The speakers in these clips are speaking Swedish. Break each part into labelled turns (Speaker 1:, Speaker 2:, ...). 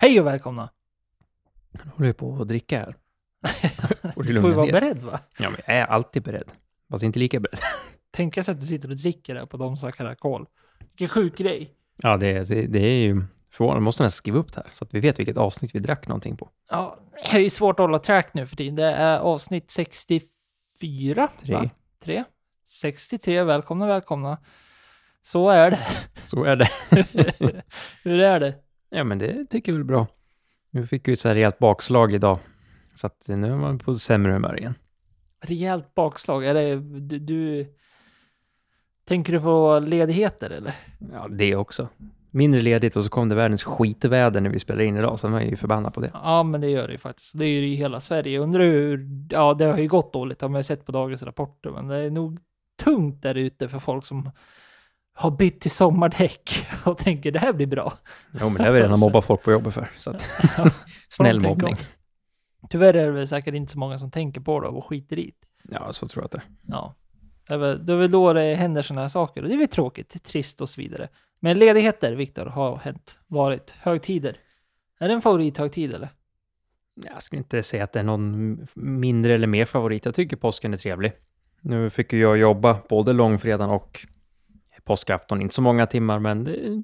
Speaker 1: Hej och välkomna!
Speaker 2: Nu håller jag på att dricka här.
Speaker 1: Du får ju vara beredd, va?
Speaker 2: Ja, men jag är alltid beredd. Fast inte lika beredd.
Speaker 1: Tänk sig att du sitter och dricker där på de sakerna kol. Vilken sjuk grej.
Speaker 2: Ja, det är ju förvånande. Måste nästan skriva upp det här så att vi vet vilket avsnitt vi drack någonting på.
Speaker 1: Ja, det är svårt att hålla track nu för tiden. Det är avsnitt 64. 3. 63, välkomna. Så är det.
Speaker 2: Så är det.
Speaker 1: Hur är det?
Speaker 2: Ja, men det tycker jag väl bra. Nu fick vi ett så här rejält bakslag idag. Så att nu är man på sämre humör igen.
Speaker 1: Rejält bakslag. Är det, du tänker du på ledigheter eller?
Speaker 2: Ja, det också. Mindre ledigt och så kom det världens skitväder när vi spelade in idag. Så man är ju förbannad på det.
Speaker 1: Ja, men det gör det ju faktiskt. Det är ju i hela Sverige. Jag undrar hur... Ja, det har ju gått dåligt. Har man sett på dagens rapporter. Men det är nog tungt där ute för folk som har bytt till sommardäck och tänker det här blir bra.
Speaker 2: Jo, men det är väl redan mobba folk på jobbet för. Så att, snäll mobbning.
Speaker 1: Tyvärr är det väl säkert inte så många som tänker på det och skiter i det.
Speaker 2: Ja, så tror jag att det.
Speaker 1: Ja. Det är väl då det händer sådana här saker. Och det är väl tråkigt, trist och så vidare. Men ledigheter, Viktor, har varit högtider. Är det en favorithögtid eller?
Speaker 2: Jag skulle inte säga att det är någon mindre eller mer favorit. Jag tycker påsken är trevlig. Nu fick ju jag jobba både långfredagen och påskafton. Inte så många timmar, men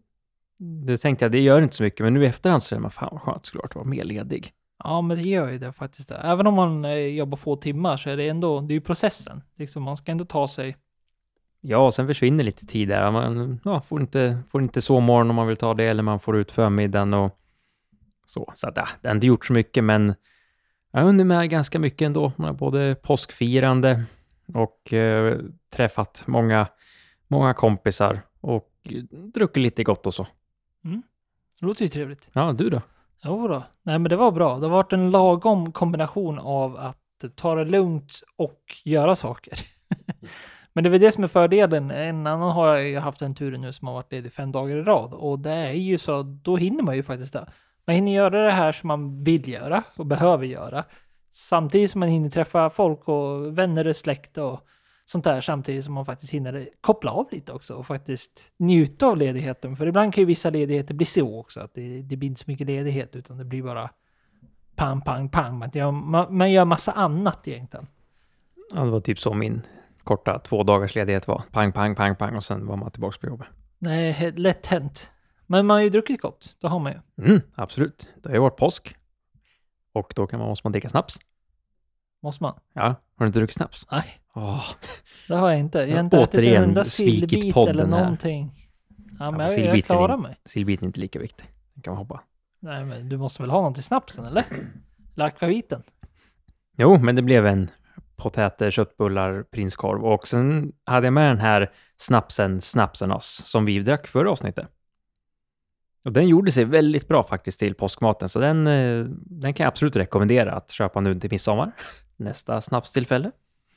Speaker 2: det tänkte jag, det gör inte så mycket. Men nu i efterhand så är man fan vad skönt skulle vara mer ledig.
Speaker 1: Ja, men det gör ju det faktiskt. Även om man jobbar få timmar så är det ändå, det är ju processen. Liksom, man ska ändå ta sig.
Speaker 2: Ja, och sen försvinner lite tid där. Man får inte så morgon om man vill ta det, eller man får ut förmiddagen och så. Så att, det har inte gjort så mycket, men jag har hunnit med ganska mycket ändå. Man har både påskfirande och träffat många kompisar och druckit lite gott och så.
Speaker 1: Mm. Det låter ju trevligt.
Speaker 2: Ja, du då?
Speaker 1: Jo då. Nej, men det var bra. Det har varit en lagom kombination av att ta det lugnt och göra saker. Men det är väl det som är fördelen. En annan har jag ju haft en tur nu som har varit ledig 5 dagar i rad. Och det är ju så, då hinner man ju faktiskt det. Man hinner göra det här som man vill göra och behöver göra. Samtidigt som man hinner träffa folk och vänner och släkt och sånt där. Samtidigt som man faktiskt hinner koppla av lite också och faktiskt njuta av ledigheten. För ibland kan ju vissa ledigheter bli så också att det blir inte så mycket ledighet utan det blir bara pang, pang, pang. Man gör massa annat egentligen.
Speaker 2: Ja, det var typ så min korta 2 dagars ledighet var. Pang, pang, pang, pang och sen var man tillbaka på jobbet.
Speaker 1: Nej, lätt hänt. Men man har ju druckit gott, det har man ju.
Speaker 2: Absolut. Det har ju varit påsk. Och då måste man dricka snaps.
Speaker 1: Måste man?
Speaker 2: Ja, har du inte druckit snaps?
Speaker 1: Nej,
Speaker 2: det
Speaker 1: har jag inte. Jag har inte ätit en enda sillbit eller någonting. Ja, men jag klarar mig.
Speaker 2: Sillbiten är inte lika viktig. Den kan man hoppa.
Speaker 1: Nej, men du måste väl ha något till snapsen, eller? Lakvaviten.
Speaker 2: Jo, men det blev en potäter, köttbullar, prinskorv. Och sen hade jag med den här snapsenos som vi drack förra avsnittet. Och den gjorde sig väldigt bra faktiskt till påskmaten. Så den kan jag absolut rekommendera att köpa nu till midsommar. Nästa snapstillfälle.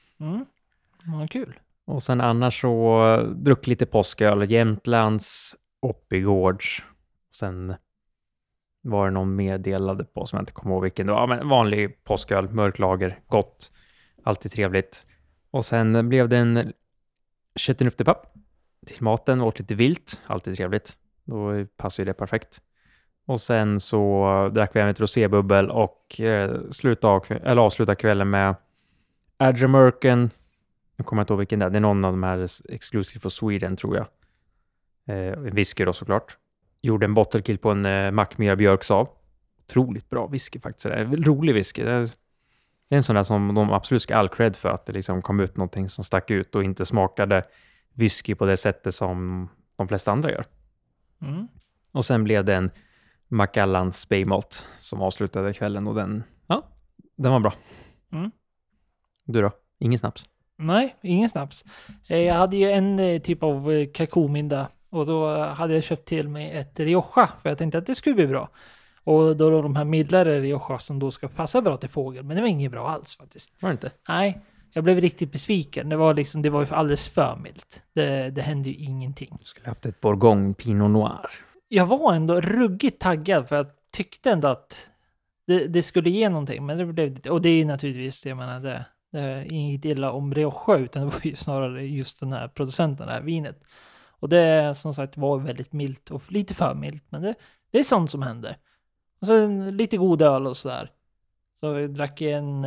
Speaker 1: Vad kul.
Speaker 2: Och sen annars så druck lite påsköl. Jämtlands, Oppigårds. Sen var det någon meddelade på som jag inte kommer ihåg vilken. Det var men vanlig påsköl, mörklager, gott. Alltid trevligt. Och sen blev det en köttenuftepapp till maten. Åt lite vilt. Alltid trevligt. Då passar ju det perfekt. Och sen så drack vi ett rosébubbel och avsluta kvällen med Adramurken. Nu kommer jag inte ihåg vilken det är. Det är någon av de här Exclusive for Sweden tror jag. Whisky då såklart. Gjorde en bottle kill på en Mackmyra Björksav. Otroligt bra whisky faktiskt. Det är en rolig whisky. Det är en sån där som de absolut ska all cred för att det liksom kom ut någonting som stack ut och inte smakade whisky på det sättet som de flesta andra gör. Och sen blev det en Macallans Bay Malt som avslutade kvällen och den var bra. Du då? Ingen snaps?
Speaker 1: Nej, ingen snaps. Jag hade ju en typ av kakaominda och då hade jag köpt till mig ett Rioja för jag tänkte att det skulle bli bra. Och då var de här mildare Rioja som då ska passa bra till fågel, men det var inget bra alls faktiskt.
Speaker 2: Var det inte?
Speaker 1: Nej, jag blev riktigt besviken. Det var ju alldeles för milt. Det hände ju ingenting.
Speaker 2: Du skulle haft ett Bourgogne Pinot Noir.
Speaker 1: Jag var ändå ruggigt taggad för jag tyckte ändå att det skulle ge någonting. Men det blev lite, och det är naturligtvis, jag menar, det är inget illa om Rioja utan det var ju snarare just den här producenten, det här vinet. Och det som sagt var väldigt milt och lite för milt. Men det är sånt som händer. Och så lite god öl och sådär. Så vi drack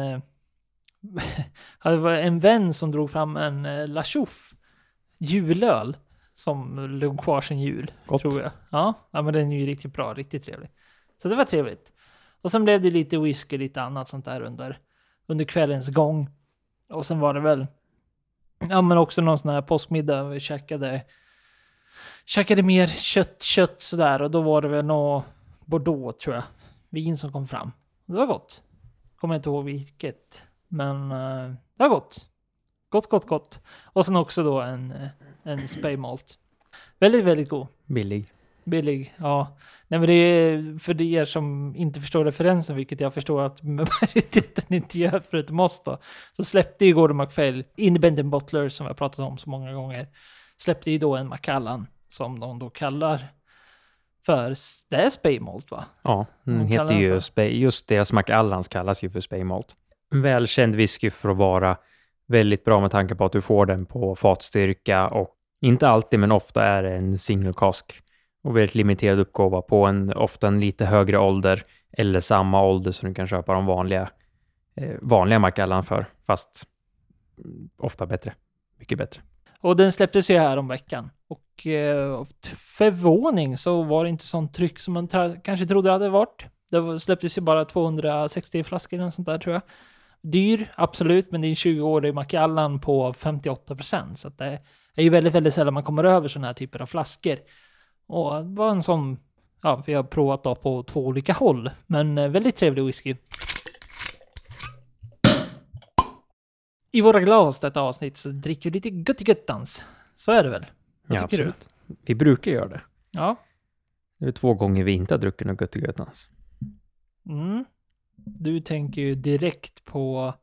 Speaker 1: det var en vän som drog fram en La Chouffe julöl som låg kvar sin jul,
Speaker 2: Gott.
Speaker 1: tror jag. Ja, men den är ju riktigt bra, riktigt trevlig. Så det var trevligt. Och sen blev det lite whisky, lite annat sånt där under kvällens gång. Och sen var det väl men också någon sån här påskmiddag. Vi käkade mer kött sådär. Och då var det väl något Bordeaux, tror jag. Vin som kom fram. Det var gott. Kommer inte ihåg vilket. Men det var gott. Gott. Och sen också då en Spey Malt. Väldigt, väldigt god. Billig, ja. Nej, men det är för er som inte förstår referensen, vilket jag förstår att majoriteten inte gör förutom oss då. Så släppte ju Gordon MacPhail, Independent Bottler, som jag pratat om så många gånger, släppte ju då en Macallan som de då kallar för, det är Spey Malt, va?
Speaker 2: Ja, den heter ju just deras Macallans kallas ju för Spey Malt. En välkänd whisky för att vara väldigt bra med tanke på att du får den på fatstyrka och inte alltid men ofta är det en single cask och väldigt limiterad uppgåva på ofta en lite högre ålder eller samma ålder som du kan köpa de vanliga Macallan för, fast ofta bättre. Mycket bättre.
Speaker 1: Och den släpptes ju här om veckan. Och förvåning så var det inte sånt tryck som man kanske trodde det hade varit. Det släpptes ju bara 260 flaskor eller sånt där, tror jag. Dyr, absolut, men det är en 20-årig Macallan på 58%. Så att det är ju väldigt, väldigt sällan man kommer över såna här typer av flaskor. Och det var en sån, vi har provat då på 2 olika håll. Men väldigt trevlig whisky. I våra glas detta avsnitt så dricker vi lite göttans. Så är det väl? Vad tycker
Speaker 2: absolut. Du? Vi brukar göra det.
Speaker 1: Ja.
Speaker 2: Det är 2 gånger vi inte har druckit något göttans.
Speaker 1: Du tänker ju direkt på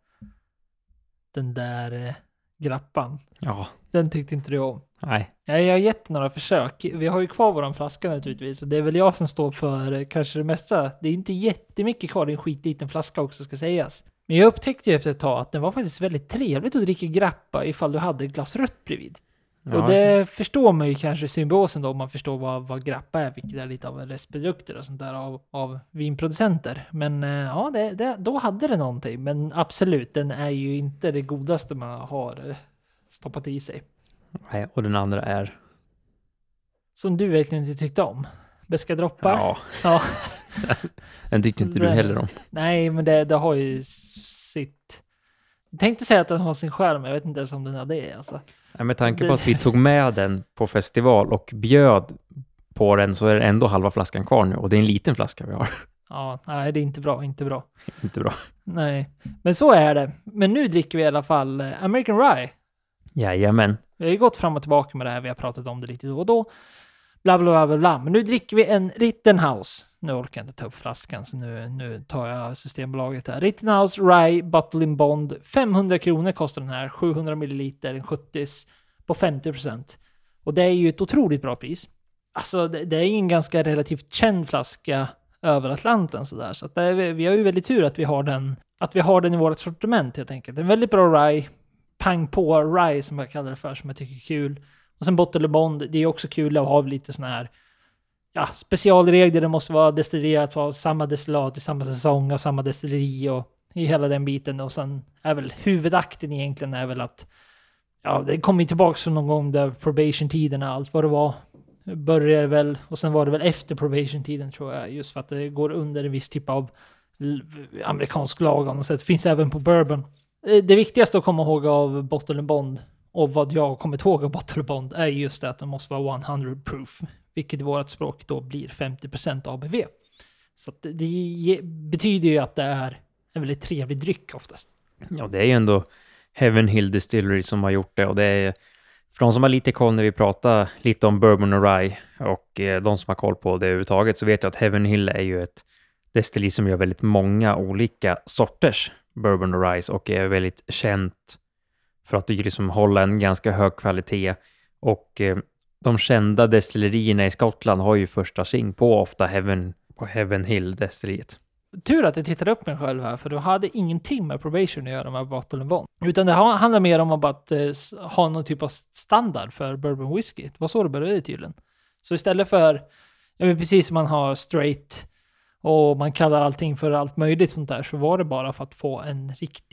Speaker 1: den där grappan.
Speaker 2: Ja.
Speaker 1: Den tyckte inte du om.
Speaker 2: Nej.
Speaker 1: Jag har gett några försök. Vi har ju kvar våran flaska naturligtvis. Och det är väl jag som står för kanske det mesta. Det är inte jättemycket kvar. Det är en skitliten flaska också, ska sägas. Men jag upptäckte ju efter ett tag att det var faktiskt väldigt trevligt att dricka grappa ifall du hade ett glas rött bredvid. Ja. Och det förstår man ju kanske symbiosen då, om man förstår vad grappa är, vilket är lite av en restprodukter och sånt där av vinproducenter. Men ja, då hade det någonting. Men absolut, den är ju inte det godaste man har stoppat i sig.
Speaker 2: Nej, och den andra är?
Speaker 1: Som du verkligen inte tyckte om. Beska droppar. Ja.
Speaker 2: Den tyckte inte du heller om.
Speaker 1: Nej, men det har ju sitt... Jag tänkte säga att den har sin skärm, jag vet inte ens om den har det. Alltså.
Speaker 2: Nej, med tanke på att vi tog med den på festival och bjöd på den, så är det ändå halva flaskan kvar nu. Och det är en liten flaska vi har.
Speaker 1: Ja, nej, det är inte bra.
Speaker 2: Inte bra.
Speaker 1: Nej, men så är det. Men nu dricker vi i alla fall American Rye.
Speaker 2: Jajamän.
Speaker 1: Vi har ju gått fram och tillbaka med det här. Vi har pratat om det lite då och då. Bla bla bla bla. Men nu dricker vi en Rittenhouse. Nu orkar jag inte ta upp flaskan, så nu tar jag Systembolaget här. Rittenhouse Rye Bottle in Bond. 500 kronor kostar den här. 700 milliliter, en 70s på 50%. Och det är ju ett otroligt bra pris. Alltså det är ju en ganska relativt känd flaska över Atlanten sådär. Så att vi har ju väldigt tur att vi har den i vårt sortiment helt enkelt. En väldigt bra rye. Pang på rye som jag kallar det för, som jag tycker är kul. Och sen Bottle in Bond, det är också kul att ha lite såna här specialregler. Det måste vara destillerat på samma destillat i samma säsong och samma destilleri och i hela den biten. Och sen är väl huvudakten egentligen är väl att det kommer tillbaka från någon gång där probation-tiden och allt vad det var började väl, och sen var det väl efter probation-tiden tror jag, just för att det går under en viss typ av amerikansk lag och så det finns även på bourbon. Det viktigaste att komma ihåg av Bottle in Bond och vad jag har kommit ihåg av Bottle in Bond är just det att den måste vara 100 proof, vilket i vårt språk då blir 50% ABV. Så att det betyder ju att det är en väldigt trevlig dryck oftast.
Speaker 2: Ja, det är ju ändå Heaven Hill Distillery som har gjort det, och det är, för de som har lite koll när vi pratar lite om bourbon och rye och de som har koll på det överhuvudtaget, så vet jag att Heaven Hill är ju ett destilleri som gör väldigt många olika sorters bourbon och rye och är väldigt känt för att liksom hålla en ganska hög kvalitet. Och de kända destillerierna i Skottland har ju första sing på ofta Heaven Hill destilleriet.
Speaker 1: Tur att jag tittade upp mig själv här, för du hade ingenting med probation att göra med Bottle in Bond. Utan det handlar mer om att ha någon typ av standard för bourbon whisky. Det var så det började tydligen. Så istället för, precis som man har straight och man kallar allting för allt möjligt sånt där, så var det bara för att få en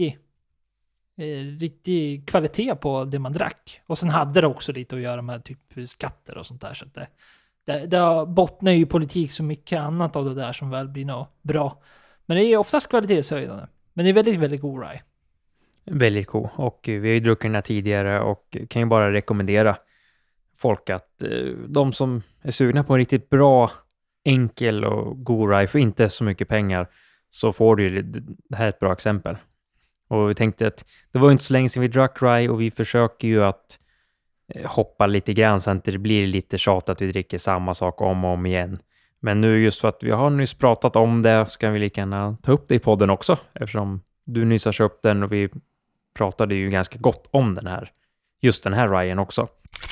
Speaker 1: riktig kvalitet på det man drack. Och sen hade det också lite att göra med typ skatter och sånt där. Så att det bottnar ju i politik så mycket annat av det där som väl blir något bra. Men det är oftast kvalitetshöjdande. Men det är väldigt, väldigt god rye.
Speaker 2: Väldigt god. Och vi har ju druckit den här tidigare och kan ju bara rekommendera folk att de som är sugna på en riktigt bra, enkel och god rye för inte så mycket pengar, så får du ju det här är ett bra exempel. Och vi tänkte att det var inte så länge sedan vi drack rye och vi försöker ju att hoppa lite grann så att det blir lite tjat att vi dricker samma sak om och om igen. Men nu just för att vi har nyss pratat om det så kan vi lika gärna ta upp det i podden också, eftersom du nyss har köpt den och vi pratade ju ganska gott om just den här ryen också.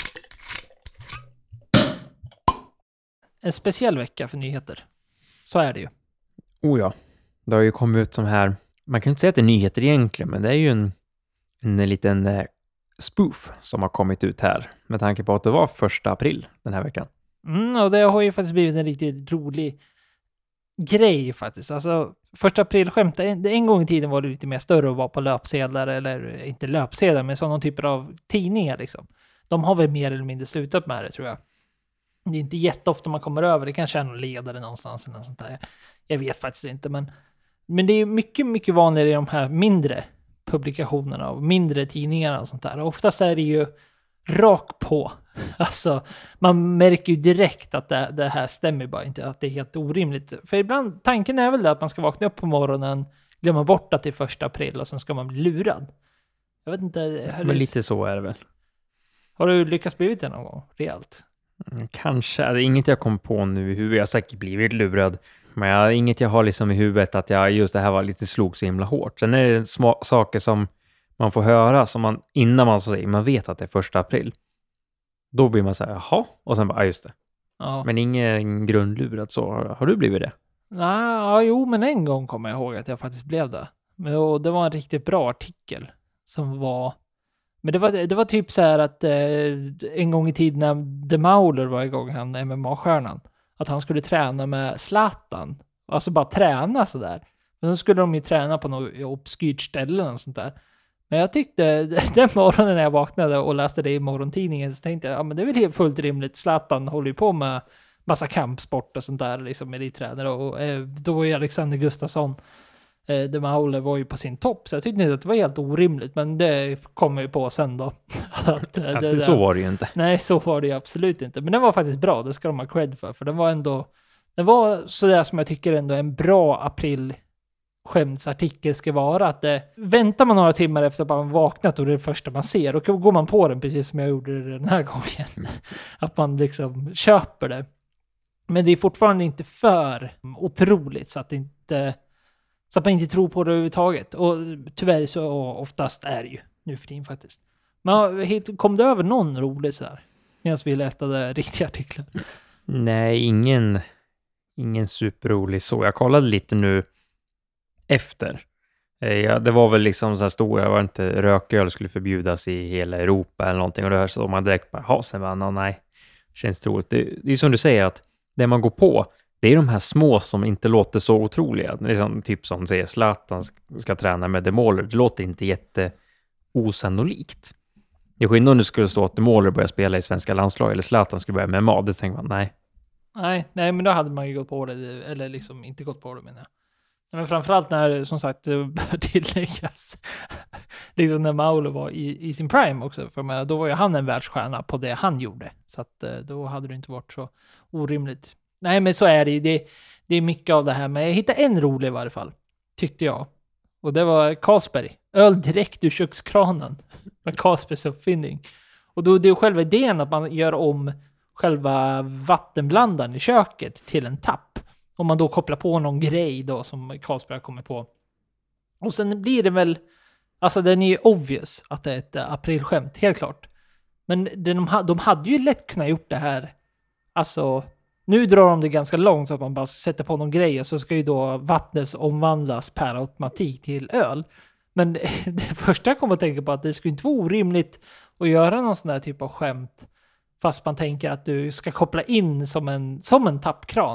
Speaker 1: En speciell vecka för nyheter. Så är det ju.
Speaker 2: Oh ja, det har ju kommit ut de här, man kan inte säga att det är nyheter egentligen, men det är ju en liten spoof som har kommit ut här med tanke på att det var 1 april den här veckan.
Speaker 1: Och det har ju faktiskt blivit en riktigt rolig grej faktiskt. Alltså 1 april-skämt, en gång i tiden var det lite mer större att vara på löpsedlar, eller inte löpsedlar, men sådana typer av tidningar liksom. De har väl mer eller mindre slutat med det, tror jag. Det är inte jätteofta man kommer över, det kanske är någon ledare någonstans eller något sånt där. Jag vet faktiskt inte, men det är mycket, mycket vanligare i de här mindre publikationerna och mindre tidningarna och sånt där. Och oftast är det ju rakt på. Alltså, man märker ju direkt att det här stämmer bara inte, att det är helt orimligt. För ibland, tanken är väl det att man ska vakna upp på morgonen, glömma bort att det är 1 april och sen ska man bli lurad. Jag vet inte.
Speaker 2: Men lite så är det väl.
Speaker 1: Har du lyckats blivit det någon gång? Rejält?
Speaker 2: Kanske. Det är inget jag kom på nu i huvudet. Jag har säkert blivit lurad. Men inget jag har liksom i huvudet att just det här var lite slog så himla hårt. Sen är det små saker som man får höra som innan man så säger, man vet att det är 1 april. Då blir man så här, jaha. Och sen bara, just det.
Speaker 1: Ja.
Speaker 2: Men ingen grundlurad så. Har du blivit det?
Speaker 1: Jo, men en gång kommer jag ihåg att jag faktiskt blev det. Och det var en riktigt bra artikel som var... Men det var typ så här att en gång i tiden när The Mauler var igång, han MMA-stjärnan, att han skulle träna med Zlatan. Alltså bara träna sådär. Men så skulle de ju träna på något obskyrt ställe och sånt där. Men jag tyckte, den morgonen när jag vaknade och läste det i morgontidningen, så tänkte jag, ja men det är väl helt fullt rimligt. Zlatan håller ju på med massa kampsport och sånt där, liksom elittränare. Och då var ju Alexander Gustafsson, The Mauler, var ju på sin topp. Så jag tyckte inte att det var helt orimligt, men det kommer ju på sen då.
Speaker 2: Så var det ju inte.
Speaker 1: Nej, så var det ju absolut inte. Men den var faktiskt bra, det ska de ha cred för den var ändå, den var sådär som jag tycker ändå en bra aprilskämtsartikel ska vara. Att väntar man några timmar efter att man vaknat och det är det första man ser, och går man på den precis som jag gjorde den här gången. Att man liksom köper det. Men det är fortfarande inte för otroligt så att man inte tror på det överhuvudtaget. Och tyvärr så oftast är det ju nu för tiden faktiskt. Men kom det över någon rolig så här? Medan vi letade riktiga artiklar.
Speaker 2: Nej, ingen superrolig så. Jag kollade lite nu efter. Det var väl liksom så här stora, var inte rököl skulle förbjudas i hela Europa eller någonting. Och det här så man direkt bara, sen bara, nej, känns troligt. Det är ju som du säger att det man går på, det är de här små som inte låter så otroliga. Liksom, typ som säger Zlatan ska träna med The Mauler. Det låter inte osannolikt. Det är skillnad om det skulle stå att The Mauler börjar spela i svenska landslag eller Zlatan skulle börja med MMA. Det tänker man, nej.
Speaker 1: Nej, men då hade man ju gått på det, eller liksom inte gått på det, menar jag. Men framförallt när, som sagt, det bör tilläggas, liksom när Mauler var i sin prime också. För då var ju han en världsstjärna på det han gjorde. Så att då hade det inte varit så orimligt. Nej, men så är det ju. Det är mycket av det här. Men jag hittade en rolig i varje fall, tyckte jag. Och det var Carlsberg. Öl direkt ur kökskranen. Med Carlsbergs uppfinning. Och då det är själva idén att man gör om själva vattenblandaren i köket till en tapp. Om man då kopplar på någon grej då som Carlsberg kommer på. Och sen blir det väl... Alltså den är ju obvious att det är ett aprilskämt, helt klart. Men de hade ju lätt kunnat gjort det här. Alltså... Nu drar de det ganska långt så att man bara sätter på någon grej och så ska ju då vattnet omvandlas per automatik till öl. Men det första jag kommer att tänka på att det skulle inte vara orimligt att göra någon sån här typ av skämt fast man tänker att du ska koppla in som en tappkran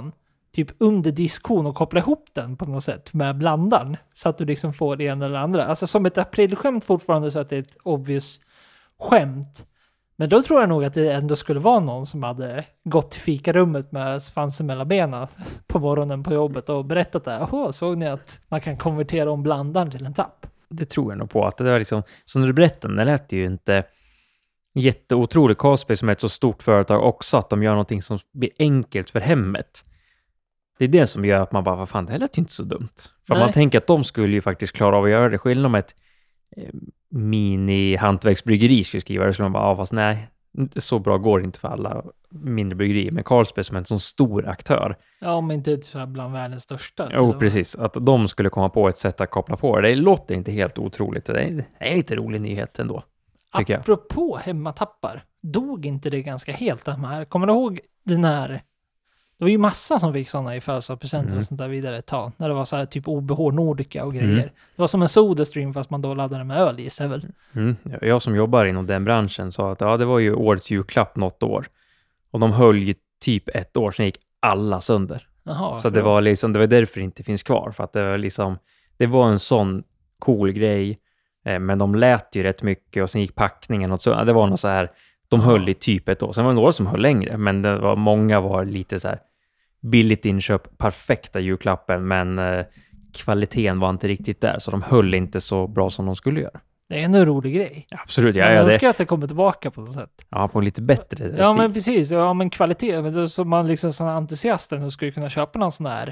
Speaker 1: typ under diskon och koppla ihop den på något sätt med blandaren. Så att du liksom får det ena eller andra. Alltså som ett aprilskämt fortfarande, så att det är ett obvious skämt. Men då tror jag nog att det ändå skulle vara någon som hade gått till fikarummet med svansen mellan benen på morgonen på jobbet och berättat det. Jaha, såg ni att man kan konvertera om blandaren till en tapp?
Speaker 2: Det tror jag nog på. Att det var liksom, så när du berättade, det lät ju inte jätteotroligt. Carlsberg som är ett så stort företag också, att de gör någonting som blir enkelt för hemmet. Det är det som gör att man bara, vad fan, det här lät ju inte så dumt. För man tänker att de skulle ju faktiskt klara av att göra det. Skillnad med ett mini-hantverksbryggeri skulle skriva det, skulle man bara, fast nej, inte så bra går det inte för alla mindre bryggerier. Men Carlsberg som en sån stor aktör.
Speaker 1: Ja, men inte så bland världens största.
Speaker 2: Jo, precis. Att de skulle komma på ett sätt att koppla på det. Det låter inte helt otroligt. Det är en lite rolig nyhet ändå, tycker jag.
Speaker 1: Apropå hemmatappar, dog inte det ganska helt de här? Kommer du ihåg den här? Det var ju massa som fick sådana i födelsedagspresenter och sånt där vidare ett tag. När det var så här typ OBH Nordica och grejer. Det var som en SodaStream fast man då laddade med öl i sig väl.
Speaker 2: Jag som jobbar inom den branschen sa att det var ju årets julklapp något år. Och de höll ju typ ett år, sen gick alla sönder.
Speaker 1: Jaha,
Speaker 2: så det var liksom, det var därför det inte finns kvar. För att det var liksom, det var en sån cool grej. Men de lät ju rätt mycket och sen gick packningen och så. Det var något så här, de höll i typ ett år. Sen var det några som höll längre, men det var, många var lite så här billigt inköp, perfekta julklappen, men kvaliteten var inte riktigt där, så de höll inte så bra som de skulle göra.
Speaker 1: Det är en rolig grej.
Speaker 2: Absolut,
Speaker 1: jag önskar att det kommer tillbaka på något sätt.
Speaker 2: Ja, på en lite bättre stil.
Speaker 1: Ja, men precis. Ja, men kvalitet. Så man liksom som entusiast nu skulle kunna köpa någon sån här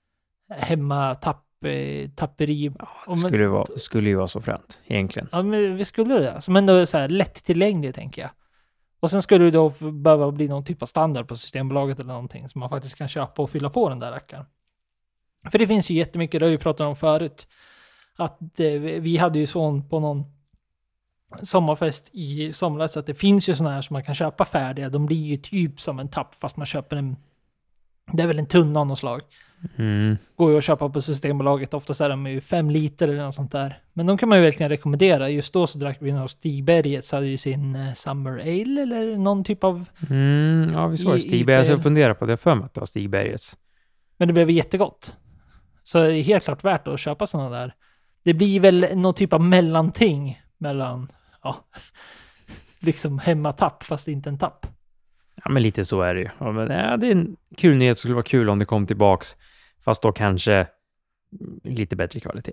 Speaker 1: tapperi.
Speaker 2: Ja, det skulle ju vara så fränt, egentligen.
Speaker 1: Ja, men vi skulle det. Som ändå är så här lätt tillgänglig, tänker jag. Och sen skulle det då behöva bli någon typ av standard på Systembolaget eller någonting som man faktiskt kan köpa och fylla på den där rackaren. För det finns ju jättemycket, det har vi pratat om förut, att vi hade ju sån på någon sommarfest i somras, så att det finns ju såna här som man kan köpa färdiga. De blir ju typ som en tapp fast man köper en, det är väl en tunna av något slag. Går ju att köpa på Systembolaget, oftast är de ju 5 liter eller något sånt där. Men de kan man ju verkligen rekommendera. Just då så drack vi någon Stigberget, så hade ju sin Summer Ale eller någon typ av...
Speaker 2: ja, vi såg Stigberget. Jag funderar på det för mig att det var Stigbergets.
Speaker 1: Men det blev jättegott. Så det är helt klart värt att köpa sådana där. Det blir väl någon typ av mellanting mellan, liksom hemmatapp fast inte en tapp.
Speaker 2: Ja, men lite så är det ju. Ja, men, det är en kul nyhet. Det skulle vara kul om det kom tillbaks. Fast då kanske lite bättre kvalitet.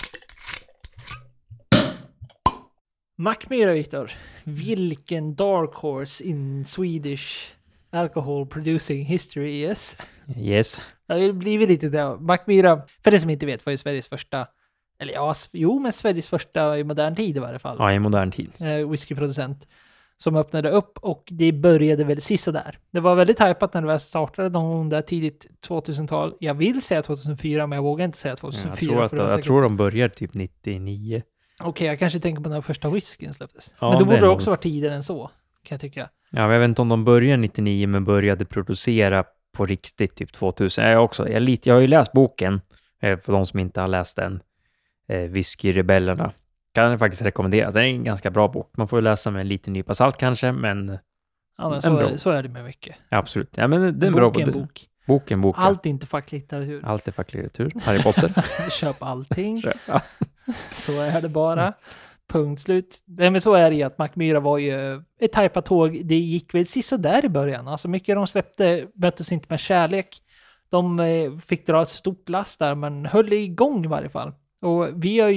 Speaker 1: Mackmyra, Victor. Vilken dark horse in Swedish alcohol producing history, yes?
Speaker 2: Yes.
Speaker 1: Det blir lite det. Mackmyra, för det som inte vet, var ju Sveriges första, eller men Sveriges första i modern tid i varje fall.
Speaker 2: Ja, i modern tid.
Speaker 1: Whiskyproducent. Som öppnade upp, och det började väl sista där. Det var väldigt hypat när det väl startade någon där tidigt 2000-tal. Jag vill säga 2004, men jag vågar inte säga 2004.
Speaker 2: Jag tror de började typ 99.
Speaker 1: Okej, jag kanske tänker på när första whiskyn släpptes.
Speaker 2: Ja,
Speaker 1: men då borde det också vara tidigare än så, kan jag tycka.
Speaker 2: Ja, men jag vet inte om de började 99, men började producera på riktigt typ 2000. Jag har ju läst boken, för de som inte har läst den, Whisky-rebellerna. Kan jag faktiskt rekommendera. Det är en ganska bra bok. Man får läsa med en liten nypa salt kanske, men...
Speaker 1: Ja, men så är det med mycket.
Speaker 2: Ja, absolut. Ja, men det är en bra
Speaker 1: bok.
Speaker 2: Boken.
Speaker 1: Allt är inte facklitteratur.
Speaker 2: Allt är facklitteratur. Harry Potter.
Speaker 1: Köp allting. Så är det bara. Punkt slut. Nej, men så är det ju att Mackmyra var ju ett tajpat tåg. Det gick väl sista där i början. Alltså mycket de släppte möttes inte med kärlek. De fick dra ett stort last där, men höll igång i varje fall. Och jag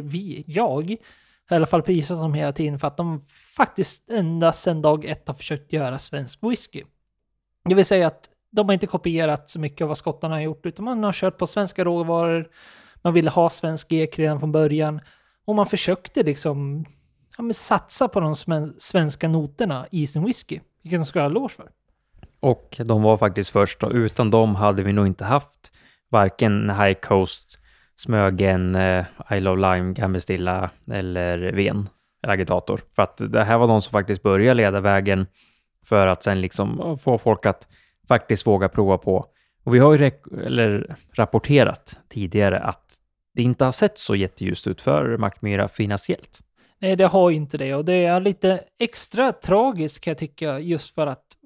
Speaker 1: i alla fall prisat dem hela tiden för att de faktiskt ända sedan dag 1 har försökt göra svensk whisky. Det vill säga att de har inte kopierat så mycket av vad skottarna har gjort, utan man har kört på svenska råvaror. Man ville ha svensk ek redan från början. Och man försökte liksom satsa på de svenska noterna i sin whisky. Vilket de ska ha lås för.
Speaker 2: Och de var faktiskt först, och utan dem hade vi nog inte haft varken High Coast, Smögen, Isle of Lime, Gammelstilla eller Ven, agitator. För att det här var de som faktiskt började leda vägen för att sen liksom få folk att faktiskt våga prova på. Och vi har ju rapporterat tidigare att det inte har sett så jätteljust ut för Mackmyra finansiellt.
Speaker 1: Nej, det har ju inte det, och det är lite extra tragiskt kan jag tycka, just för att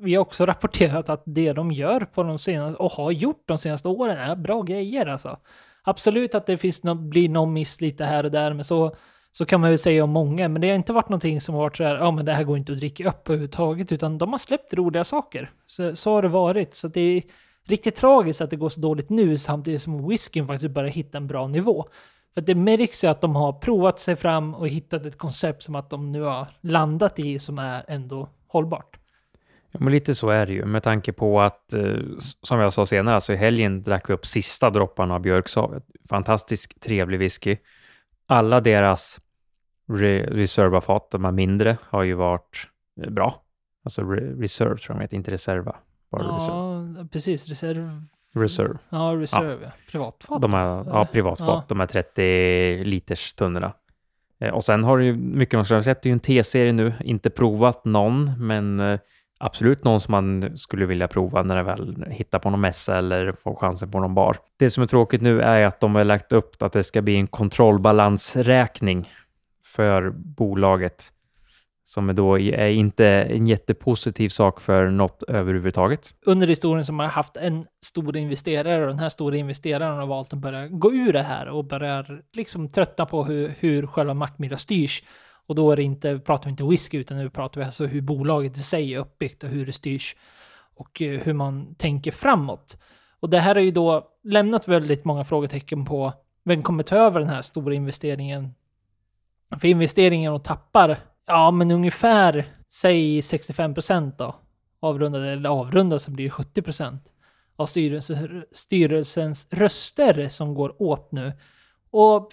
Speaker 1: vi har också rapporterat att det de gör på de senaste, och har gjort de senaste åren, är bra grejer alltså. Absolut att det blir någon miss lite här och där, men så kan man väl säga om många, men det har inte varit någonting som har varit så här, men det här går inte att dricka upp överhuvudtaget, utan de har släppt roliga saker. Så har det varit, så det är riktigt tragiskt att det går så dåligt nu, samtidigt som whiskyn faktiskt börjar hitta en bra nivå. För det märks ju att de har provat sig fram och hittat ett koncept som att de nu har landat i, som är ändå hållbart.
Speaker 2: Ja, men lite så är det ju, med tanke på att, som jag sa senare, alltså i helgen drack vi upp sista dropparna av Björkshavet. Fantastisk, trevlig whisky. Alla deras reservafat, de här mindre, har ju varit bra. Alltså reserve tror jag, inte reserva. Bara
Speaker 1: reserve. Precis, reserve.
Speaker 2: Ja,
Speaker 1: reserve. Ja. Privatfat.
Speaker 2: Privatfat. Ja. De här 30 liters tunnorna. Och sen har det ju mycket, man släppt ju en T-serie nu, inte provat någon, men absolut någon som man skulle vilja prova när det väl hittar på någon mässa eller får chansen på någon bar. Det som är tråkigt nu är att de har lagt upp att det ska bli en kontrollbalansräkning för bolaget, som då är inte en jättepositiv sak för något överhuvudtaget.
Speaker 1: Under historien som har haft en stor investerare, och den här stora investeraren har valt att börja gå ur det här och börjar liksom tröttna på hur själva Mackmyra styrs. Och då pratar vi inte whisky, utan nu pratar vi alltså hur bolaget i sig är uppbyggt och hur det styrs och hur man tänker framåt. Och det här har ju då lämnat väldigt många frågetecken på vem kommer ta över den här stora investeringen. För investeringen och tappar, men ungefär, säg 65% då. Avrundade så blir det 70% av styrelsens röster som går åt nu. Och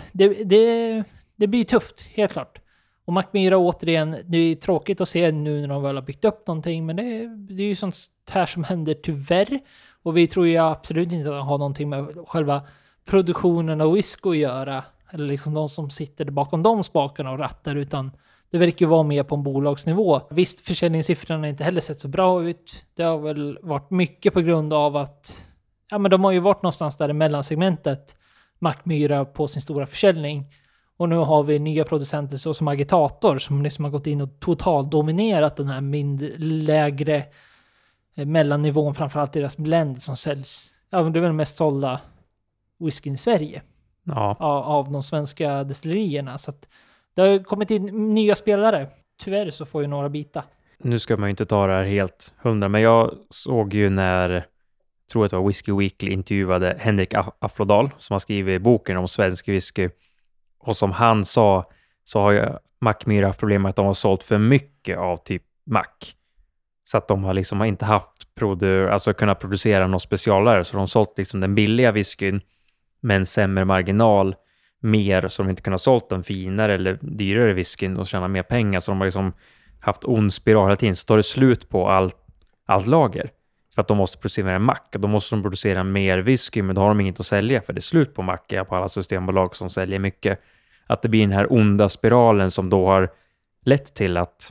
Speaker 1: det blir tufft, helt klart. Och Mackmyra återigen, det är tråkigt att se nu när de väl har byggt upp någonting, men det är ju sånt här som händer tyvärr. Och vi tror ju absolut inte att ha någonting med själva produktionen av whisky att göra, eller liksom de som sitter bakom de spakarna och rattar, utan det verkar ju vara mer på en bolagsnivå. Visst, försäljningssiffrorna har inte heller sett så bra ut. Det har väl varit mycket på grund av att men de har ju varit någonstans där i mellansegmentet, Mackmyra, på sin stora försäljning. Och nu har vi nya producenter så som Agitator som liksom har gått in och totalt dominerat den här lägre mellannivån, framförallt deras blend som säljs. Det är väl den mest sålda whiskyn i Sverige.
Speaker 2: Ja.
Speaker 1: Av de svenska destillerierna. Så att det har kommit in nya spelare. Tyvärr så får ju några bita.
Speaker 2: Nu ska man ju inte ta det här helt 100, men jag såg ju när, tror att det var Whisky Weekly, intervjuade Henrik Aflodal som har skrivit boken om svensk whisky. Och som han sa, så har ju Mackmyra haft problem med att de har sålt för mycket av typ Mac. Så att de har liksom inte haft kunnat producera något specialare. Så de har sålt liksom den billiga whiskyn med en sämre marginal mer, så de inte kunnat sålt den finare eller dyrare whiskyn och tjäna mer pengar. Så de har liksom haft ond spiral hela tiden. Så tar det slut på allt lager. För att de måste producera en Mac. Och då måste de producera mer whisky, men då har de inget att sälja. För det är slut på Mac på alla systembolag som säljer mycket. Att det blir den här onda spiralen som då har lett till att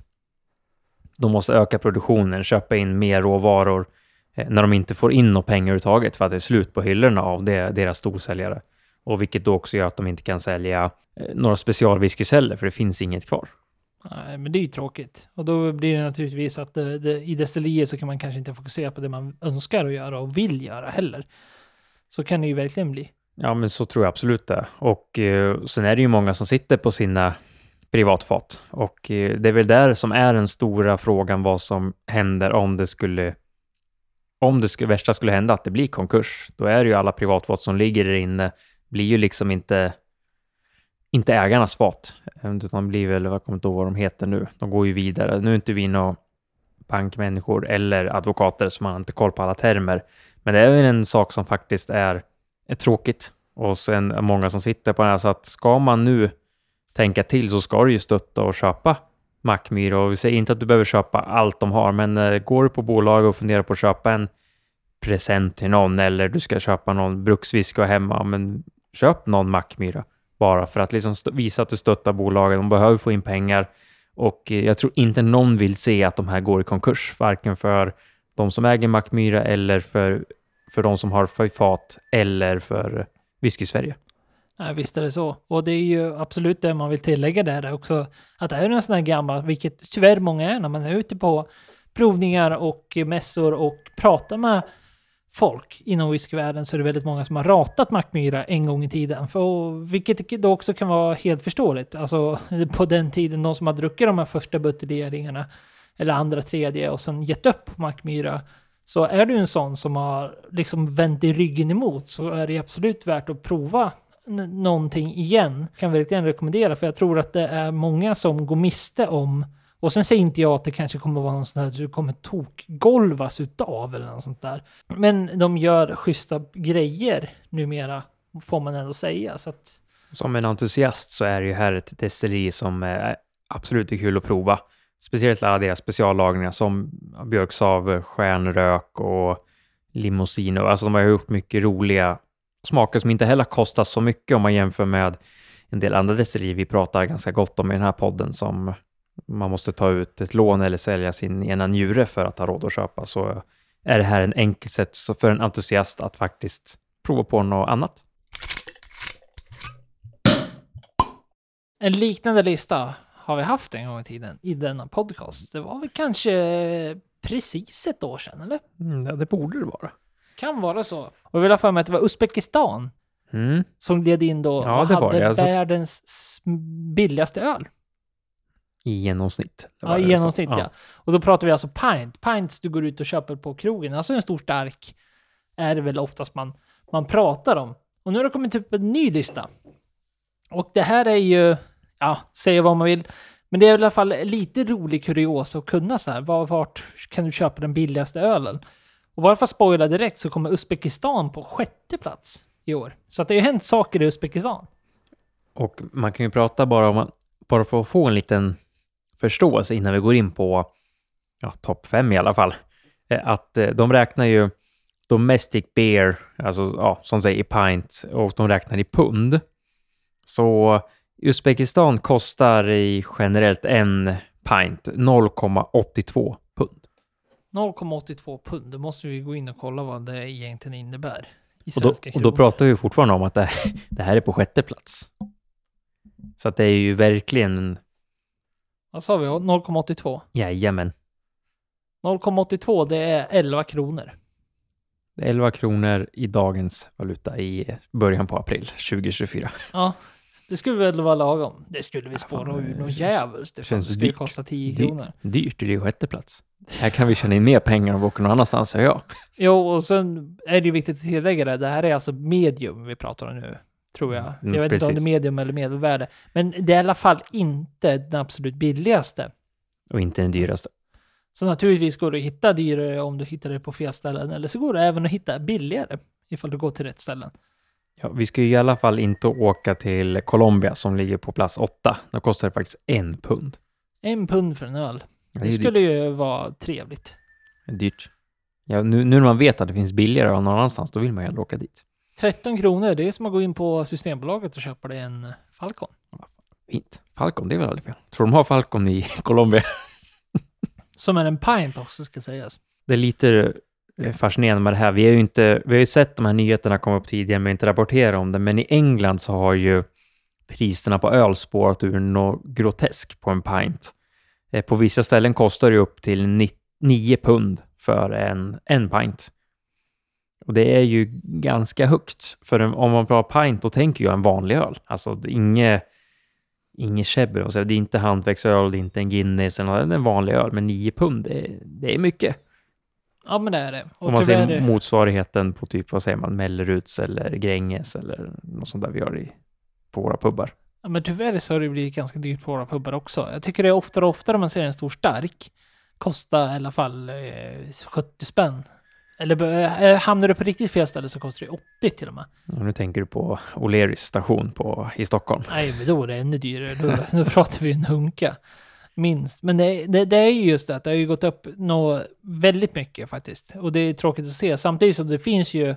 Speaker 2: de måste öka produktionen, köpa in mer råvaror när de inte får in några pengar överhuvudtaget för att det är slut på hyllorna av deras storsäljare. Och vilket då också gör att de inte kan sälja några specialwhiskyceller, för det finns inget kvar.
Speaker 1: Nej, men det är ju tråkigt. Och då blir det naturligtvis att i destillerier så kan man kanske inte fokusera på det man önskar att göra och vill göra heller. Så kan det ju verkligen bli.
Speaker 2: Ja, men så tror jag absolut det. Och sen är det ju många som sitter på sina privatfat. Och det är väl där som är den stora frågan, vad som händer om det värsta skulle hända, att det blir konkurs. Då är det ju alla privatfat som ligger där inne, blir ju liksom inte ägarnas fat. Utan blir väl, jag kommer inte ihåg vad de heter nu. De går ju vidare. Nu är inte vi några bankmänniskor eller advokater som har inte koll på alla termer. Men det är väl en sak som faktiskt är tråkigt. Och sen många som sitter på det här, så att ska man nu tänka till så ska du ju stötta och köpa Mackmyra. Och vi säger inte att du behöver köpa allt de har, men går du på bolag och funderar på att köpa en present till någon, eller du ska köpa någon brukswhisky hemma, men köp någon Mackmyra. Bara för att liksom visa att du stöttar bolagen. De behöver få in pengar. Och jag tror inte någon vill se att de här går i konkurs. Varken för de som äger Mackmyra eller för de som har fat eller för Whisky Sverige.
Speaker 1: Ja, visst är det så. Och det är ju absolut det man vill tillägga där också. Att det är en sån här gammal, vilket tyvärr många är när man är ute på provningar och mässor och pratar med folk inom whiskyvärlden så är det väldigt många som har ratat Mackmyra en gång i tiden. Vilket då också kan vara helt förståeligt. Alltså på den tiden, de som har druckit de här första buteljeringarna eller andra, tredje och sen gett upp på Mackmyra, så är du en sån som har liksom vänt i ryggen emot, så är det absolut värt att prova någonting igen. Kan verkligen rekommendera, för jag tror att det är många som går miste om. Och sen säger inte jag att det kanske kommer vara någon sån där att du kommer tokgolvas utav eller något sånt där. Men de gör schyssta grejer numera, får man ändå säga. Så att...
Speaker 2: Som en entusiast så är det ju här ett destilleri som är absolut kul att prova. Speciellt alla deras speciallagningar som björksav, stjärnrök och limousine. Alltså de har gjort mycket roliga smaker som inte heller kostar så mycket om man jämför med en del andra destillerier vi pratar ganska gott om i den här podden, som man måste ta ut ett lån eller sälja sin ena njure för att ha råd att köpa. Så är det här en enkel sätt för en entusiast att faktiskt prova på något annat.
Speaker 1: En liknande lista har vi haft en gång i tiden i denna podcast. Det var väl kanske precis ett år sedan, eller?
Speaker 2: Ja, det borde det vara.
Speaker 1: Kan vara så. Och jag vill ha för mig att det var Uzbekistan som led in då och hade världens billigaste öl.
Speaker 2: I genomsnitt.
Speaker 1: Ja, i genomsnitt, ja. Och då pratar vi alltså pint. Pints du går ut och köper på krogen. Alltså en stor stark är det väl oftast man pratar om. Och nu har det kommit upp en ny lista. Och det här är ju, ja, säga vad man vill. Men det är i alla fall lite rolig kuriosa att kunna så här. Vart kan du köpa den billigaste ölen? Och bara för att spoila direkt så kommer Uzbekistan på 6:e plats i år. Så att det har ju hänt saker i Uzbekistan.
Speaker 2: Och man kan ju prata bara för att få en liten förståelse innan vi går in på topp 5 i alla fall. Att de räknar ju domestic beer, alltså som säger i pint, och de räknar i pund. Så Uzbekistan kostar i generellt en pint 0,82 pund.
Speaker 1: 0,82 pund, då måste vi gå in och kolla vad det egentligen innebär.
Speaker 2: Och då pratar vi fortfarande om att det här är på 6:e plats. Så att det är ju verkligen...
Speaker 1: Vad sa vi? 0,82?
Speaker 2: Jajamän.
Speaker 1: 0,82 det är 11 kronor.
Speaker 2: Det är 11 kronor i dagens valuta i början på april 2024.
Speaker 1: Ja, det skulle väl vara lagom. Det skulle vi spåra ur något jävligt. Det skulle kosta 10 kronor.
Speaker 2: Dyrt, det är ju 6:e plats. Här kan vi tjäna in mer pengar och åka någon annanstans, säger jag.
Speaker 1: Jo, och sen är det ju viktigt att tillägga det. Det här är alltså medium vi pratar om nu, tror jag. Jag vet inte om det är medium eller medelvärde. Men det är i alla fall inte den absolut billigaste.
Speaker 2: Och inte den dyraste.
Speaker 1: Så naturligtvis går det att hitta dyrare om du hittar det på fel ställen. Eller så går det även att hitta billigare ifall du går till rätt ställen.
Speaker 2: Ja, vi ska ju i alla fall inte åka till Colombia som ligger på plats 8. Då kostar det faktiskt 1 pund.
Speaker 1: 1 pund för en öl.
Speaker 2: Ja,
Speaker 1: det skulle ju vara trevligt.
Speaker 2: Det är dyrt. Ja, nu när man vet att det finns billigare någon annanstans, då vill man ju åka dit.
Speaker 1: 13 kronor, det är som att gå in på Systembolaget och köpa det en Falcon.
Speaker 2: Fint. Falcon, det är väl aldrig fel. Tror de har Falcon i Colombia?
Speaker 1: Som är en pint också, ska sägas.
Speaker 2: Det är lite fascinerande med det här. Vi har ju sett de här nyheterna komma upp tidigare men inte rapportera om det. Men i England så har ju priserna på öl spårat ur något grotesk på en pint. På vissa ställen kostar det upp till 9 pund för en pint. Och det är ju ganska högt. För om man pratar pint, då tänker jag en vanlig öl. Alltså inget käbbel. Det är inte hantverksöl, det är inte en Guinness, eller en vanlig öl. Men 9 pund, det är mycket.
Speaker 1: Ja, men det är det. Och
Speaker 2: om man ser motsvarigheten på typ, vad säger man, Melleruds eller Gränges eller något sånt där vi gör på våra pubbar.
Speaker 1: Ja, men tyvärr så har det blivit ganska dyrt på våra pubbar också. Jag tycker det är oftare och oftare man ser en stor stark. Kostar i alla fall 70 spänn. Eller hamnar du på riktigt fel ställe så kostar det 80 till och med.
Speaker 2: Ja, nu tänker du på O'Learys station i Stockholm.
Speaker 1: Nej, men då är det ännu dyrare. Då pratar vi en hunka. Minst. Men det är ju just det att det har ju gått upp väldigt mycket faktiskt. Och det är tråkigt att se. Samtidigt som det finns ju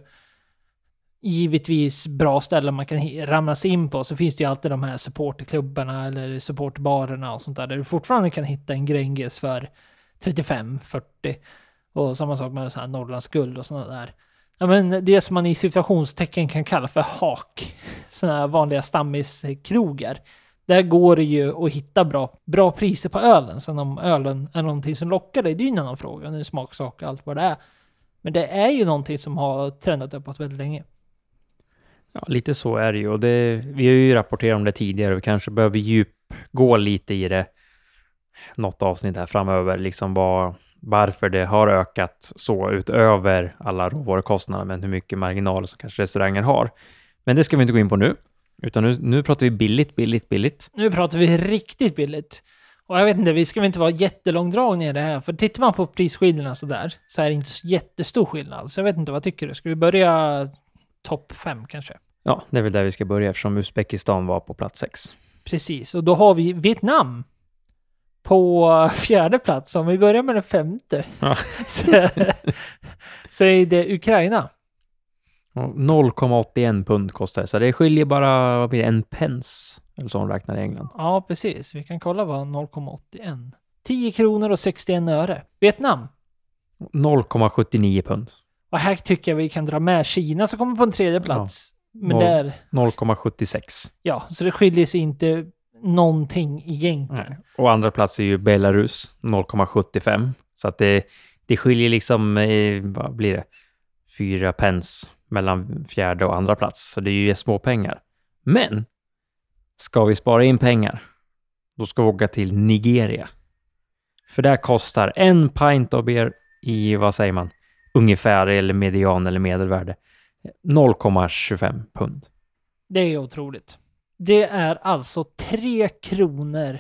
Speaker 1: givetvis bra ställen man kan ramla sig in på, så finns det ju alltid de här supporterklubbarna eller supporterbarerna och sånt där du fortfarande kan hitta en Gränges för 35-40. Och samma sak med så här Norrlands guld och sådana där. Ja, men det som man i situationstecken kan kalla för hak. Sådana här vanliga stammiskrogar. Där går det ju att hitta bra priser på ölen. Sen om ölen är någonting som lockar dig, det är ju en annan fråga. Nu är smaksak och allt vad det är. Men det är ju någonting som har trendat uppåt väldigt länge.
Speaker 2: Ja, lite så är det ju. Och vi har ju rapporterat om det tidigare. Vi kanske behöver djupgå lite i det. Något avsnitt här framöver. Liksom varför det har ökat så utöver alla råvarukostnader. Men hur mycket marginal som kanske restauranger har. Men det ska vi inte gå in på nu. Utan nu pratar vi billigt. Nu
Speaker 1: pratar vi riktigt billigt. Och jag vet inte, vi ska väl inte vara jättelångdragna i det här. För tittar man på prisskillnaderna så är det inte så jättestor skillnad. Så jag vet inte, vad tycker du? Ska vi börja topp 5 kanske?
Speaker 2: Ja, det är väl där vi ska börja eftersom Uzbekistan var på plats 6.
Speaker 1: Precis, och då har vi Vietnam på 4:e plats. Om vi börjar med den 5:e
Speaker 2: ja.
Speaker 1: så är det Ukraina.
Speaker 2: 0,81 pund kostar det. Så det skiljer bara, vad blir det, en pence? Eller så de räknar i England.
Speaker 1: Ja, precis. Vi kan kolla vad 0,81. 10 kronor och 61 öre. Vietnam.
Speaker 2: 0,79 pund.
Speaker 1: Och här tycker jag vi kan dra med Kina som kommer på en 3:e plats. Ja. Men där
Speaker 2: 0,76.
Speaker 1: Ja, så det skiljer sig inte någonting egentligen.
Speaker 2: Nej. Och andra plats är ju Belarus. 0,75. Så att det skiljer liksom, vad blir det? 4 pence mellan 4:e och andra plats. Så det är ju små pengar. Men ska vi spara in pengar, då ska vi åka till Nigeria. För där kostar en pint av beer i, vad säger man, ungefär eller median eller medelvärde 0,25 pund.
Speaker 1: Det är otroligt. Det är alltså 3 kronor.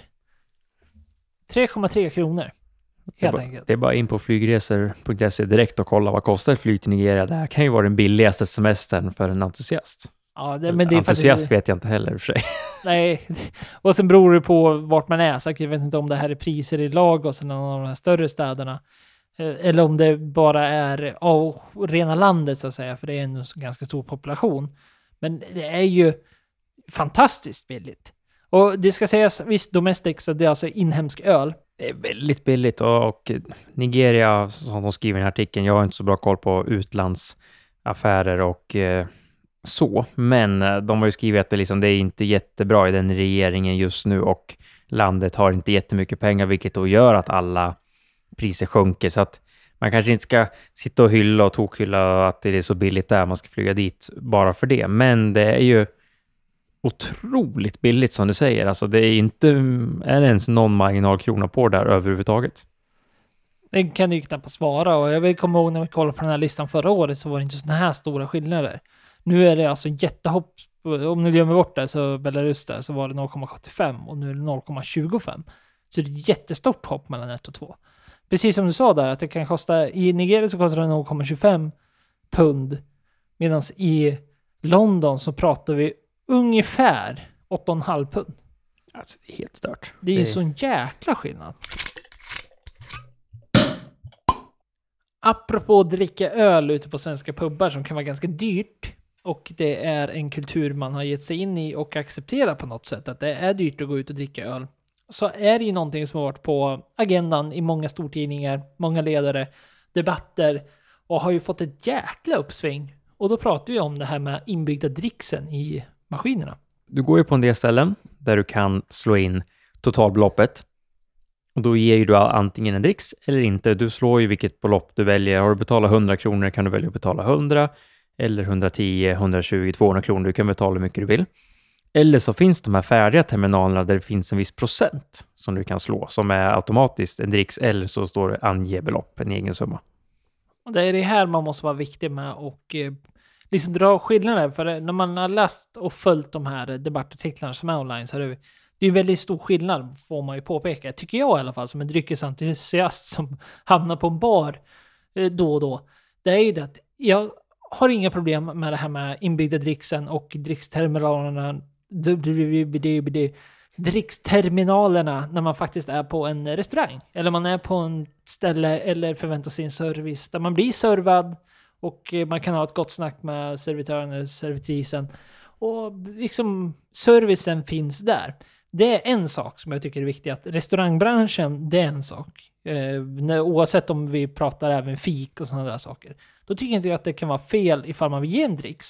Speaker 1: 3,3 kronor. Helt enkelt.
Speaker 2: Det är bara in på flygresor.se direkt och kolla vad kostar ett flyg till Nigeria. Det här kan ju vara den billigaste semestern för en entusiast.
Speaker 1: Ja, men det är
Speaker 2: entusiast
Speaker 1: faktiskt...
Speaker 2: vet jag inte heller för sig.
Speaker 1: Nej, och sen beror det på vart man är. Så jag vet inte om det här är priser i Lagos eller någon av de här större städerna. Eller om det bara är rena landet så att säga. För det är en ganska stor population. Men det är ju fantastiskt billigt. Och det ska sägas, visst, domestic, så det är alltså inhemsk öl.
Speaker 2: Det är väldigt billigt och Nigeria, som de skriver i den här artikeln, jag har inte så bra koll på utlandsaffärer och så, men de har ju skrivit att det är inte jättebra i den regeringen just nu och landet har inte jättemycket pengar, vilket då gör att alla priser sjunker, så att man kanske inte ska sitta och hylla och tokhylla att det är så billigt där, man ska flyga dit bara för det, men det är ju otroligt billigt som du säger. Alltså det är inte ens någon marginalkrona på där överhuvudtaget.
Speaker 1: Det kan ju knappast vara, och jag vill komma ihåg när vi kollade på den här listan förra året så var det inte sådana här stora skillnader. Nu är det alltså jättehopp, om ni glömmer bort det så Belarus där så var det 0,75 och nu är det 0,25. Så det är ett jättestort hopp mellan 1 och 2. Precis som du sa där, att det kan kosta, i Nigeria så kostar det 0,25 pund, medan i London så pratar vi ungefär 8,5 pund.
Speaker 2: Alltså det är helt stört.
Speaker 1: Det är ju sån jäkla skillnad. Apropå att dricka öl ute på svenska pubbar som kan vara ganska dyrt, och det är en kultur man har gett sig in i och accepterar på något sätt, att det är dyrt att gå ut och dricka öl, så är det ju någonting som har varit på agendan i många stortidningar, många ledare, debatter, och har ju fått ett jäkla uppsving. Och då pratar vi om det här med inbyggda dricksen i maskinerna.
Speaker 2: Du går ju på en del ställen där du kan slå in totalbeloppet. Och då ger ju du antingen en dricks eller inte. Du slår ju vilket belopp du väljer. Har du betalat 100 kronor kan du välja att betala 100. Eller 110, 120, 200 kronor. Du kan betala hur mycket du vill. Eller så finns de här färdiga terminalerna där det finns en viss procent som du kan slå. Som är automatiskt en dricks, eller så står det ange belopp, en egen summa.
Speaker 1: Och det är det här man måste vara viktig med och liksom dra skillnader. För när man har läst och följt de här debattartiklarna som är online så är det är väldigt stor skillnad, får man ju påpeka. Tycker jag i alla fall, som en dryckesentusiast som hamnar på en bar då och då. Det är ju det att jag har inga problem med det här med inbyggda dricksen och dricksterminalerna. Dricksterminalerna när man faktiskt är på en restaurang. Eller man är på en ställe eller förväntar sig en service där man blir servad och man kan ha ett gott snack med servitören eller servitrisen. Och liksom servicen finns där. Det är en sak som jag tycker är viktig, att restaurangbranschen, det är en sak. Oavsett om vi pratar även fik och sådana där saker. Då tycker inte jag att det kan vara fel ifall man vill ge en dricks.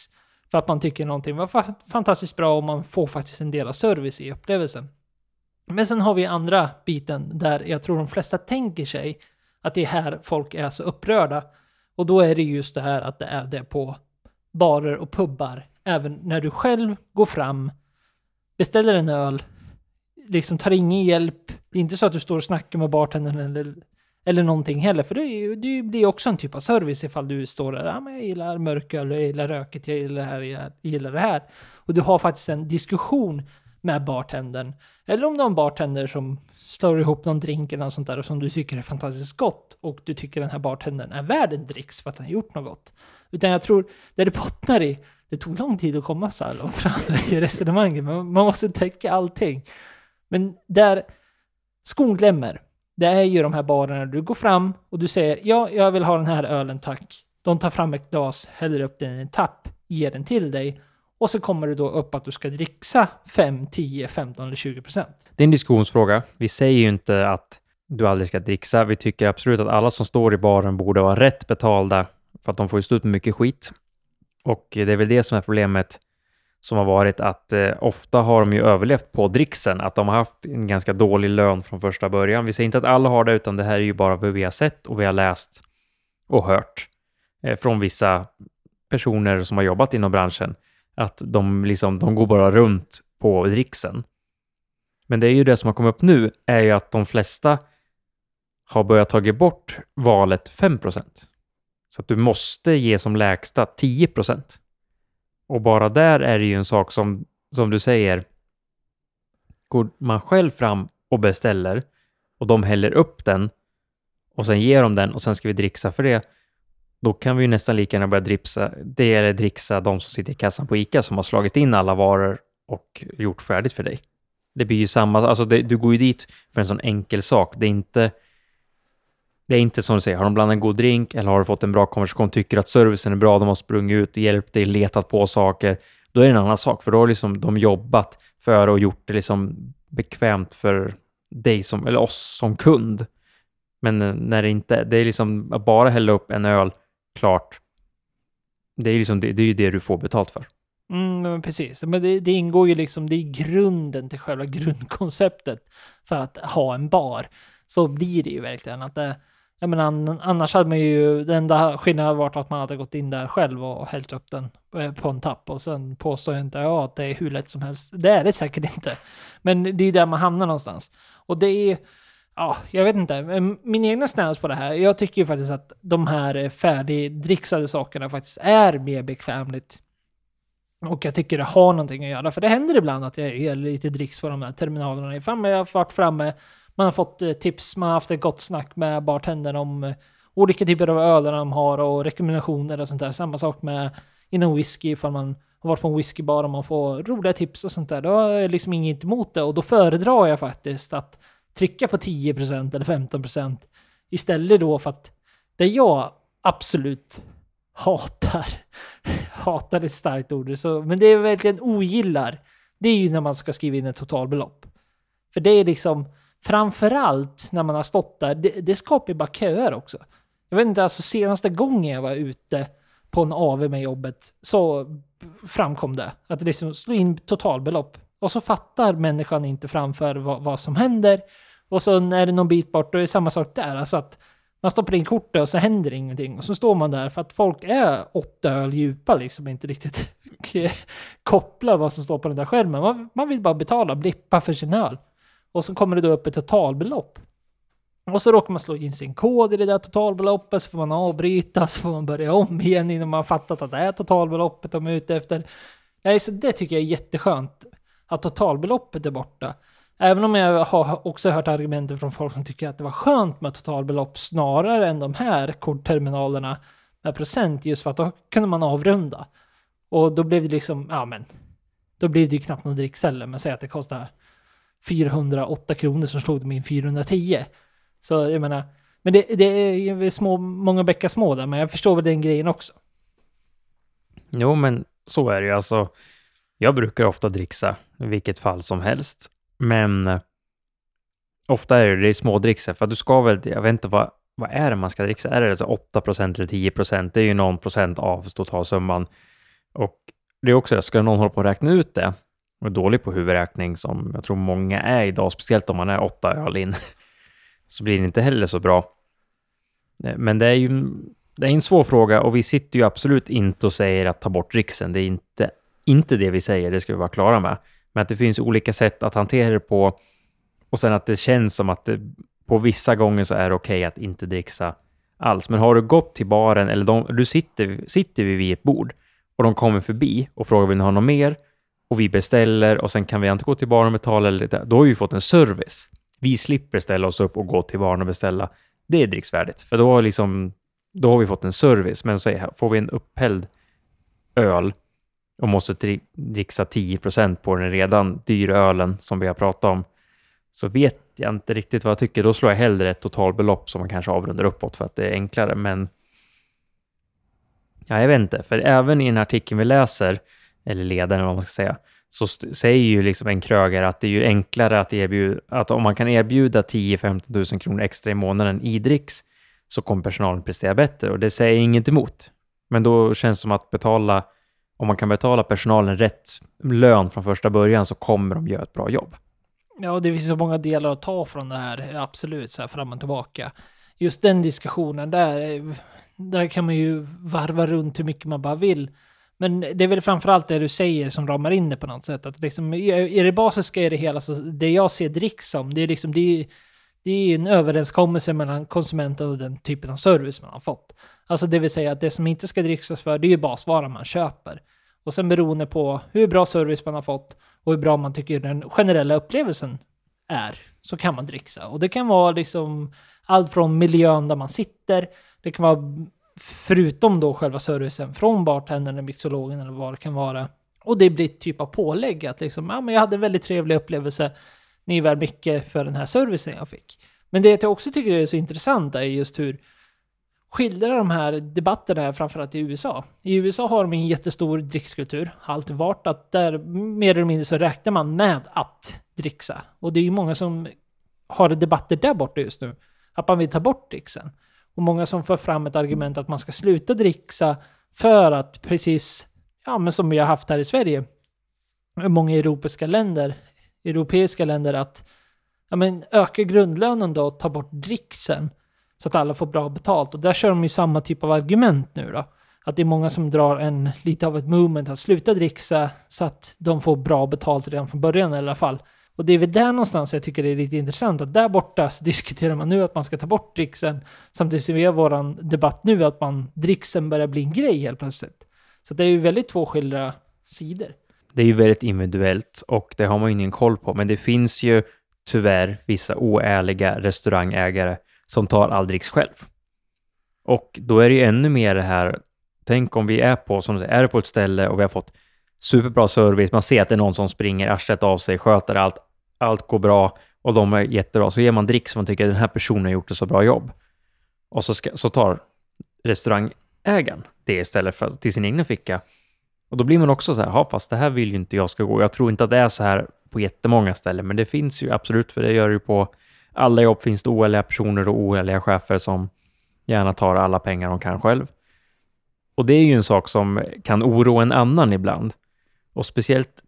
Speaker 1: för att man tycker någonting var fantastiskt bra och man får faktiskt en del av service i upplevelsen. Men sen har vi andra biten där jag tror de flesta tänker sig att det är här folk är så upprörda. Och då är det just det här att det är det på barer och pubbar. Även när du själv går fram, beställer en öl, liksom tar ingen hjälp. Det är inte så att du står och snackar med bartendern eller någonting heller. För det blir också en typ av service ifall du står där. Ja, men jag gillar mörköl, jag gillar röket, jag gillar det här, jag gillar det här. Och du har faktiskt en diskussion med bartendern. Eller om du har en bartender som slår ihop någon drink eller något sånt där och som du tycker är fantastiskt gott. Och du tycker den här bartendern är värd en dricks för att han har gjort något gott. Utan jag tror, det bottnar i, det tog lång tid att komma så här långt fram i resonemanget. Man måste täcka allting. Men där skon glömmer, det är ju de här barerna du går fram och du säger ja, jag vill ha den här ölen tack. De tar fram ett glas, häller upp den i en tapp, ger den till dig. Och så kommer det då upp att du ska dricksa 5, 10, 15 eller 20%.
Speaker 2: Det är en diskussionsfråga. Vi säger ju inte att du aldrig ska dricksa. Vi tycker absolut att alla som står i baren borde vara rätt betalda för att de får ju stå ut med mycket skit. Och det är väl det som är problemet som har varit att ofta har de ju överlevt på dricksen. Att de har haft en ganska dålig lön från första början. Vi säger inte att alla har det, utan det här är ju bara vad vi har sett och vi har läst och hört från vissa personer som har jobbat inom branschen. Att de går bara runt på dricksen. Men det är ju det som har kommit upp nu är ju att de flesta har börjat ta bort valet 5%. Så att du måste ge som lägsta 10%. Och bara där är det ju en sak som du säger, går man själv fram och beställer och de häller upp den och sen ger de den och sen ska vi dricksa för det, då kan vi ju nästan lika gärna börja dricksa de som sitter i kassan på ICA som har slagit in alla varor och gjort färdigt för dig. Det blir ju samma, alltså du går ju dit för en sån enkel sak. Det är inte som du säger, har de blandat en god drink eller har du fått en bra konversation, tycker att servicen är bra, de har sprungit ut, hjälpt dig, letat på saker, då är det en annan sak. För då har liksom de jobbat för och gjort det liksom bekvämt för dig eller oss som kund. Men när det inte, det är liksom att bara hälla upp en öl, klart. Det är liksom det är ju det du får betalt för.
Speaker 1: Men precis. Men det ingår ju liksom, det är grunden till själva grundkonceptet för att ha en bar. Så blir det ju verkligen att det, jag menar, annars hade man ju, den enda skillnaden varit att man hade gått in där själv och hällt upp den på en tapp och sen påstår jag inte att det är hur lätt som helst. Det är det säkert inte. Men det är där man hamnar någonstans. Och det är, ja, jag vet inte. Min egna stans på det här, jag tycker ju faktiskt att de här färdigdricksade sakerna faktiskt är mer bekvämligt. Och jag tycker det har någonting att göra. För det händer ibland att jag ger lite dricks på de här terminalerna. Ifall jag har varit framme, man har fått tips, man har haft ett gott snack med bartendern om olika typer av öler de har och rekommendationer och sånt där. Samma sak med inom whisky, ifall man har varit på en whiskybar och man får roliga tips och sånt där. Då är jag liksom inget emot det. Och då föredrar jag faktiskt att trycka på 10% eller 15% istället då, för att det jag absolut hatar ett starkt ord, så, men det är verkligen ogillar, det är ju när man ska skriva in ett totalbelopp. För det är liksom, framförallt när man har stått där, det skapar ju bara köer också. Jag vet inte, alltså senaste gången jag var ute på en AV med jobbet så framkom det att det liksom slår in totalbelopp och så fattar människan inte framför vad som händer, och så är det någon bit bort och det är samma sak där, alltså att man stoppar in kortet och så händer ingenting. Och så står man där för att folk är 8 öl djupa liksom, inte riktigt kopplar vad som står på den där skärmen. Man vill bara betala, blippa för sin öl. Och så kommer det då upp ett totalbelopp. Och så råkar man slå in sin kod i det där totalbeloppet, så får man avbryta, så får man börja om igen innan man har fattat att det är totalbeloppet de är ute efter. Nej, så det tycker jag är jätteskönt att totalbeloppet är borta. Även om jag har också hört argumenter från folk som tycker att det var skönt med totalbelopp snarare än de här kortterminalerna med procent, just för att då kunde man avrunda. Och då blev det liksom, ja men, då blev det ju knappt någon dricksäljer, men säg att det kostar 408 kronor som slog de in 410. Så jag menar, men det är små, många bäckar små där, men jag förstår väl den grejen också.
Speaker 2: Jo, men så är det ju. Alltså, jag brukar ofta dricksa i vilket fall som helst. Men ofta är det små drickser, för att du ska väl, jag vet inte vad är det man ska dricksa? Är det alltså 8% eller 10%? Det är ju någon procent av totalsumman. Och det är också det, ska någon hålla på att räkna ut det, och är dålig på huvudräkning som jag tror många är idag, speciellt om man är 8 öl in, så blir det inte heller så bra. Men det är en svår fråga, och vi sitter ju absolut inte och säger att ta bort dricksen. Det är inte det vi säger, det ska vi vara klara med. Men att det finns olika sätt att hantera det på, och sen att det känns som att det, på vissa gånger så är det okej att inte dricksa alls. Men har du gått till baren, eller du sitter vi vid ett bord och de kommer förbi och frågar vill ni ha något mer, och vi beställer, och sen kan vi inte gå till baren och betala eller lite. Då har vi fått en service. Vi slipper ställa oss upp och gå till baren och beställa. Det är dricksvärdigt, för då har vi fått en service. Men så får vi en upphälld öl och måste dricksa 10% på den redan dyra ölen som vi har pratat om, så vet jag inte riktigt vad jag tycker. Då slår jag hellre ett totalbelopp som man kanske avrundar uppåt för att det är enklare. Men ja, jag vet inte, för även i den här artikeln vi läser, eller ledaren vad man ska säga, så säger ju liksom en krögare att det är ju enklare att om man kan erbjuda 10-15 000 kronor extra i månaden i dricks, så kommer personalen prestera bättre, och det säger inget emot. Men då känns det som att om man kan betala personalen rätt lön från första början, så kommer de göra ett bra jobb.
Speaker 1: Ja, det finns så många delar att ta från det här, absolut, så här fram och tillbaka. Just den diskussionen, där kan man ju varva runt hur mycket man bara vill. Men det är väl framförallt det du säger som ramar in det på något sätt. Att liksom, är det basiska i det hela, så det jag ser dricks som, det är liksom, det är en överenskommelse mellan konsumenten och den typen av service man har fått. Alltså det vill säga att det som inte ska dricksas för, det är ju basvaran man köper. Och sen beroende på hur bra service man har fått och hur bra man tycker den generella upplevelsen är, så kan man dricksa. Och det kan vara liksom allt från miljön där man sitter, det kan vara förutom då själva servicen från bartendern eller mixologen eller vad det kan vara. Och det blir ett typ av pålägg att liksom, ja, men jag hade en väldigt trevlig upplevelse, ni är värd mycket för den här servicen jag fick. Men det jag också tycker är så intressant är just hur skildrar de här debatterna är, framförallt i USA. I USA har de en jättestor drickskultur. Har alltid varit att där mer eller mindre så räknar man med att dricksa. Och det är ju många som har debatter där borta just nu. Att man vill ta bort dricksen. Och många som för fram ett argument att man ska sluta dricksa för att precis, ja men som vi har haft här i Sverige, många europeiska länder att ja, men öka grundlönen då och ta bort dricksen så att alla får bra betalt. Och där kör de ju samma typ av argument nu då. Att det är många som drar lite av ett movement att sluta dricksa så att de får bra betalt redan från början i alla fall. Och det är väl där någonstans jag tycker det är lite intressant att där borta så diskuterar man nu att man ska ta bort dricksen, samtidigt som vi har våran debatt nu att dricksen börjar bli en grej helt plötsligt. Så det är ju väldigt två skilda sidor.
Speaker 2: Det är ju väldigt individuellt och det har man ju ingen koll på, men det finns ju tyvärr vissa oärliga restaurangägare som tar all dricks själv. Och då är det ju ännu mer det här, tänk om vi är på ett ställe och vi har fått superbra service, man ser att det är någon som springer arslet av sig, sköter allt går bra och de är jättebra, så ger man dricks som man tycker att den här personen har gjort ett så bra jobb. Och så tar restaurangägaren det istället för till sin egna ficka. Och då blir man också så här, fast det här vill ju inte jag ska gå. Jag tror inte att det är så här på jättemånga ställen, men det finns ju absolut, för det gör ju på alla jobb finns det oärliga personer och oärliga chefer som gärna tar alla pengar de kan själv. Och det är ju en sak som kan oroa en annan ibland. Och speciellt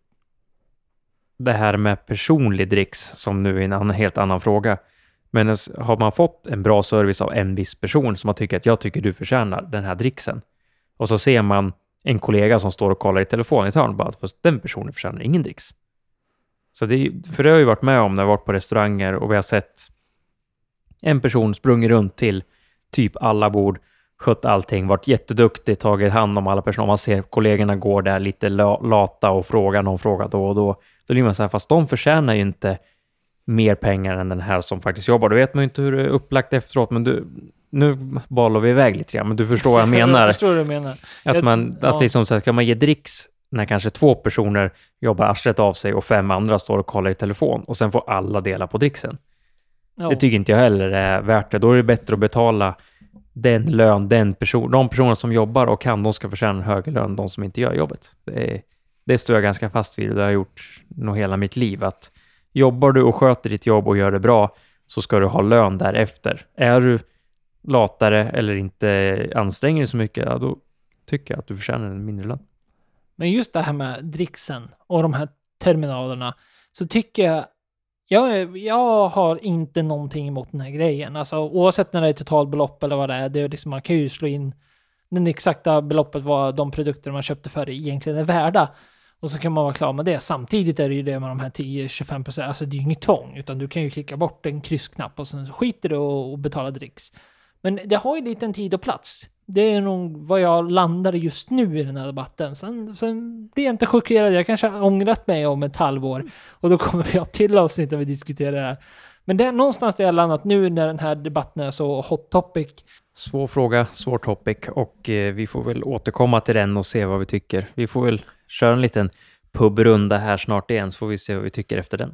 Speaker 2: det här med personlig dricks som nu är en helt annan fråga. Men har man fått en bra service av en viss person som man tycker att jag tycker du förtjänar den här dricksen. Och så ser man en kollega som står och kollar i telefon i hörn bara att den personen förtjänar ingen dricks. Så för det har jag ju varit med om när jag varit på restauranger och vi har sett en person sprungit runt till typ alla bord, skött allting, varit jätteduktig, tagit hand om alla personer. Man ser kollegorna går där lite lata och frågar någon fråga då och då. Då blir man så här, fast de förtjänar ju inte mer pengar än den här som faktiskt jobbar. Då vet man ju inte hur det är upplagt efteråt, men nu bollar vi iväg lite grann, men du förstår vad jag menar.
Speaker 1: Jag förstår vad du menar.
Speaker 2: Att liksom så här, ska man ge dricks när kanske 2 personer jobbar arslet av sig och 5 andra står och kollar i telefon och sen får alla dela på dricksen. Ja. Det tycker inte jag heller är värt det. Då är det bättre att betala den lön, de personer som jobbar och kan, de ska förtjäna en högre lön, de som inte gör jobbet. Det står jag ganska fast vid och det har jag gjort nog hela mitt liv, att jobbar du och sköter ditt jobb och gör det bra så ska du ha lön därefter. Är du latare eller inte anstränger dig så mycket, då tycker jag att du förtjänar en mindre lön.
Speaker 1: Men just det här med dricksen och de här terminalerna så tycker jag har inte någonting emot den här grejen. Alltså oavsett när det är totalbelopp eller vad det är liksom, man kan ju slå in den exakta beloppet vad de produkter man köpte för egentligen är värda. Och så kan man vara klar med det. Samtidigt är det ju det med de här 10-25%. Alltså det är ju inget tvång. Utan du kan ju klicka bort en kryssknapp och sen skiter du och betala dricks. Men det har ju lite en tid och plats. Det är nog vad jag landar just nu i den här debatten. Sen blir jag inte chockerad. Jag kanske har ångrat mig om ett halvår. Och då kommer vi ha till avsnitt där vi diskuterar det här. Men det är någonstans där jag landat nu när den här debatten är så hot topic.
Speaker 2: Svår fråga, svår topic och vi får väl återkomma till den och se vad vi tycker. Vi får väl köra en liten pubrunda här snart igen så får vi se vad vi tycker efter den.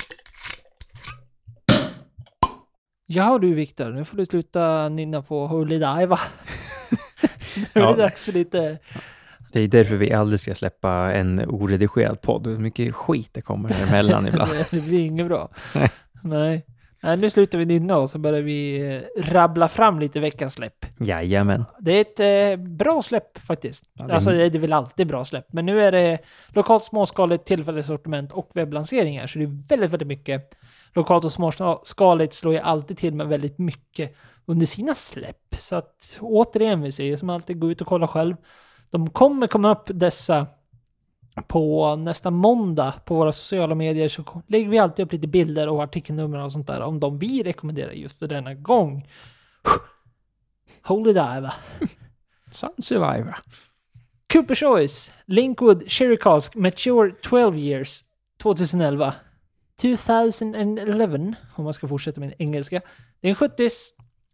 Speaker 1: Ja du Viktor, nu får du sluta nynna på Holy Dive. Nu är det dags för lite...
Speaker 2: Det är därför vi aldrig ska släppa en oredigerad podd. Hur mycket skit det kommer emellan ibland.
Speaker 1: Det blir inget bra. Nej, nu slutar vi nynna och så börjar vi rabbla fram lite veckans släpp.
Speaker 2: Jajamän.
Speaker 1: Det är ett bra släpp faktiskt. Ja, alltså det är väl alltid bra släpp. Men nu är det lokalt småskaligt, tillfälligt sortiment och webblanseringar. Så det är väldigt, väldigt mycket. Lokalt och småskaligt slår jag alltid till med väldigt mycket under sina släpp. Så att återigen vi säger som alltid, gå ut och kolla själv. De kommer komma upp dessa på nästa måndag på våra sociala medier, så lägger vi alltid upp lite bilder och artikelnummer och sånt där om de vi rekommenderar just för denna gång. Holy Dive.
Speaker 2: Sun Survivor.
Speaker 1: Cooper Choice, Linkwood Sherry Cask Mature 12 Years 2011. 2011, om man ska fortsätta med engelska. Det är en 70s,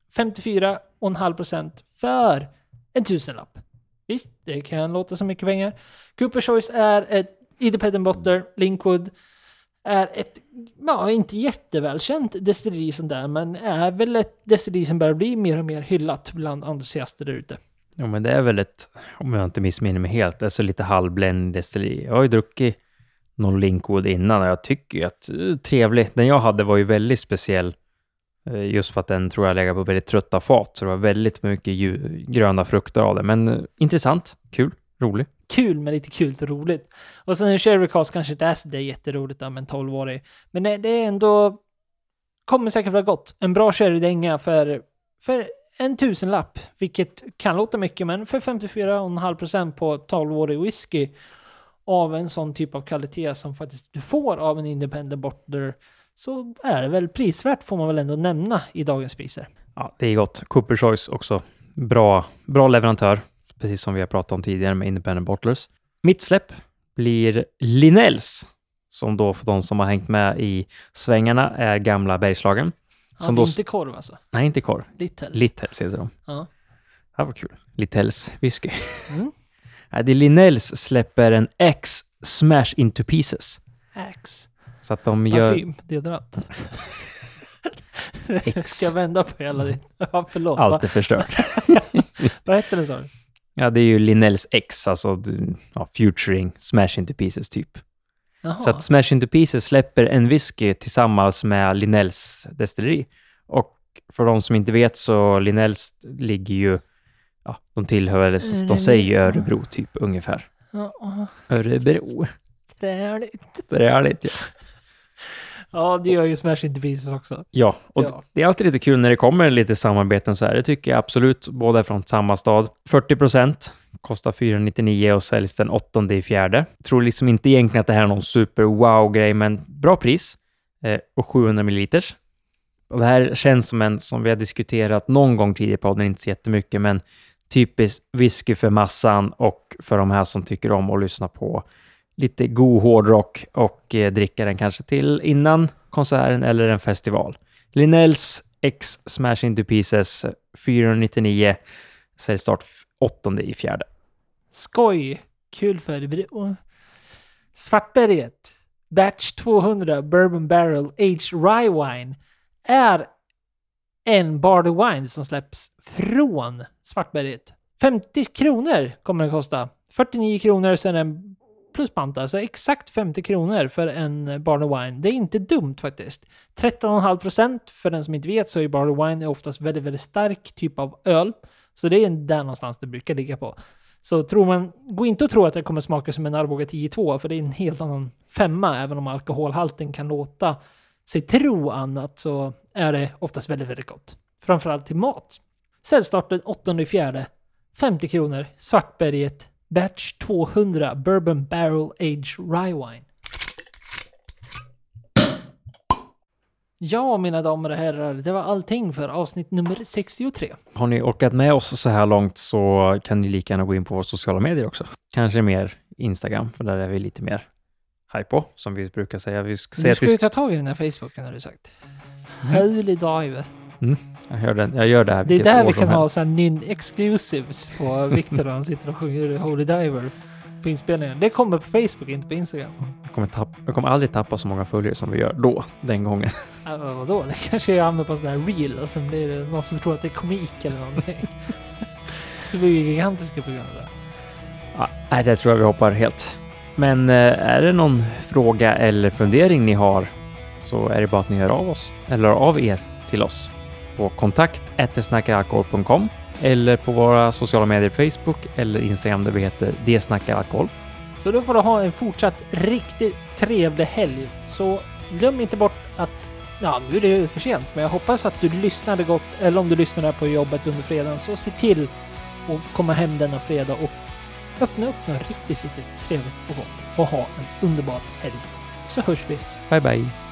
Speaker 1: 54,5% för en tusenlapp. Visst, det kan låta så mycket pengar. Cooper Choice är ett independent bottler. Linkwood är ett, inte jättevälkänt destilleri sånt där, men är väl ett destilleri som börjar bli mer och mer hyllat bland entusiaster där ute.
Speaker 2: Ja, men det är väl ett, om jag inte missminner mig helt, det är så lite halvbländ destilleri. Jag har ju druckit någon Linkwood innan och jag tycker ju att trevlig. Den jag hade var ju väldigt speciell. Just för att den tror jag lägger på väldigt trötta fat. Så det var väldigt mycket gröna frukter av det. Men intressant, kul, rolig.
Speaker 1: Kul, men lite kul och roligt. Och sen en Sherry Cask kanske inte är så det är jätteroligt med en 12-årig. Men det är ändå... Kommer säkert vara gott. En bra sherrydänga för en tusenlapp. Vilket kan låta mycket, men för 54,5% på 12-årig whisky av en sån typ av kvalitet som faktiskt du får av en independent bottler, så är det väl prisvärt, får man väl ändå nämna i dagens priser.
Speaker 2: Ja, det är gott. Cooper Choice också. Bra leverantör. Precis som vi har pratat om tidigare med independent bottlers. Mitt släpp blir Linnells. Som då för de som har hängt med i svängarna är gamla Bergslagen. Som
Speaker 1: det är
Speaker 2: då...
Speaker 1: inte korv alltså?
Speaker 2: Nej, inte korv.
Speaker 1: Littels
Speaker 2: heter de.
Speaker 1: Ja.
Speaker 2: Det var kul. Littels whisky. Mm. Det är Linnells släpper en X Smash Into Pieces.
Speaker 1: X.
Speaker 2: Så att de gör...
Speaker 1: Parfym, deodorant. Ska jag vända på hela din... Ja, förlåt.
Speaker 2: Allt är förstört.
Speaker 1: Vad heter det så?
Speaker 2: Ja, det är ju Linnells X, alltså featuring Smash Into Pieces typ.
Speaker 1: Jaha.
Speaker 2: Så att Smash Into Pieces släpper en whisky tillsammans med Linnells destilleri. Och för de som inte vet så Linnells ligger ju... Ja, de tillhör, eller de säger ju Örebro typ ungefär.
Speaker 1: Ja.
Speaker 2: Örebro. Träligt, ja.
Speaker 1: Ja, det gör ju Smash Into Pieces också.
Speaker 2: Ja, och det är alltid lite kul när det kommer lite samarbeten så här. Det tycker jag absolut, båda är från samma stad. 40%, kostar 499 och säljs den 8/4. Tror liksom inte egentligen att det här är någon super wow-grej, men bra pris. Och 700 ml. Och det här känns som en, som vi har diskuterat någon gång tidigare på podden, inte så jättemycket, men typiskt whisky för massan och för de här som tycker om att lyssna på lite god hårdrock och dricka den kanske till innan konserten eller en festival. Linnells X Smash Into Pieces 499, säljstart 8/4.
Speaker 1: Skoj! Kul för det. Svartberget Batch 200 Bourbon Barrel Aged Rye Wine är en Barley Wine som släpps från Svartberget. 50 kronor kommer den kosta. 49 kronor sen en plus pant, alltså exakt 50 kronor för en Barley Wine. Det är inte dumt faktiskt. 13,5% för den som inte vet så är Barley Wine oftast väldigt, väldigt stark typ av öl. Så det är där någonstans det brukar ligga på. Så gå inte och tro att det kommer smaka som en Arboga 10-2, för det är en helt annan femma. Även om alkoholhalten kan låta sig tro annat, så är det oftast väldigt, väldigt gott. Framförallt till mat. Säljstart den 8/4, 50 kronor, Svartberget, Batch 200, Bourbon Barrel Age Rye Wine. Ja, mina damer och herrar, det var allting för avsnitt nummer 63.
Speaker 2: Har ni orkat med oss så här långt så kan ni lika gärna gå in på våra sociala medier också. Kanske mer Instagram, för där är vi lite mer hype på, som vi brukar säga. Vi ska säga
Speaker 1: du ska ju ta tag i den här Facebooken, har du sagt. Holy diver.
Speaker 2: Jag gör det här.
Speaker 1: Det är där vi kan ha så här exclusives på Victor, han sitter och sjunger Holy Diver på inspelningen. Det kommer på Facebook, inte på Instagram.
Speaker 2: Jag kommer aldrig tappa så många följare som vi gör den gången.
Speaker 1: Vadå? Det kanske jag hamnar på sån här reel och sen blir det någon som tror att det är komik eller någonting. Så vi är gigantiska program där.
Speaker 2: Ja, nej, det tror jag vi hoppar helt. Men är det någon fråga eller fundering ni har, så är det bara att ni hör av oss eller av er till oss på kontakt@desnackaralkohol.com eller på våra sociala medier, Facebook eller Instagram, där vi heter dsnackaralkohol.
Speaker 1: Så då får du ha en fortsatt riktigt trevlig helg. Så glöm inte bort att, nu är det ju för sent, men jag hoppas att du lyssnade gott, eller om du lyssnade på jobbet under fredagen, så se till att komma hem denna fredag och öppna upp något riktigt, riktigt trevligt och gott och ha en underbar helg. Så hörs vi.
Speaker 2: Bye bye.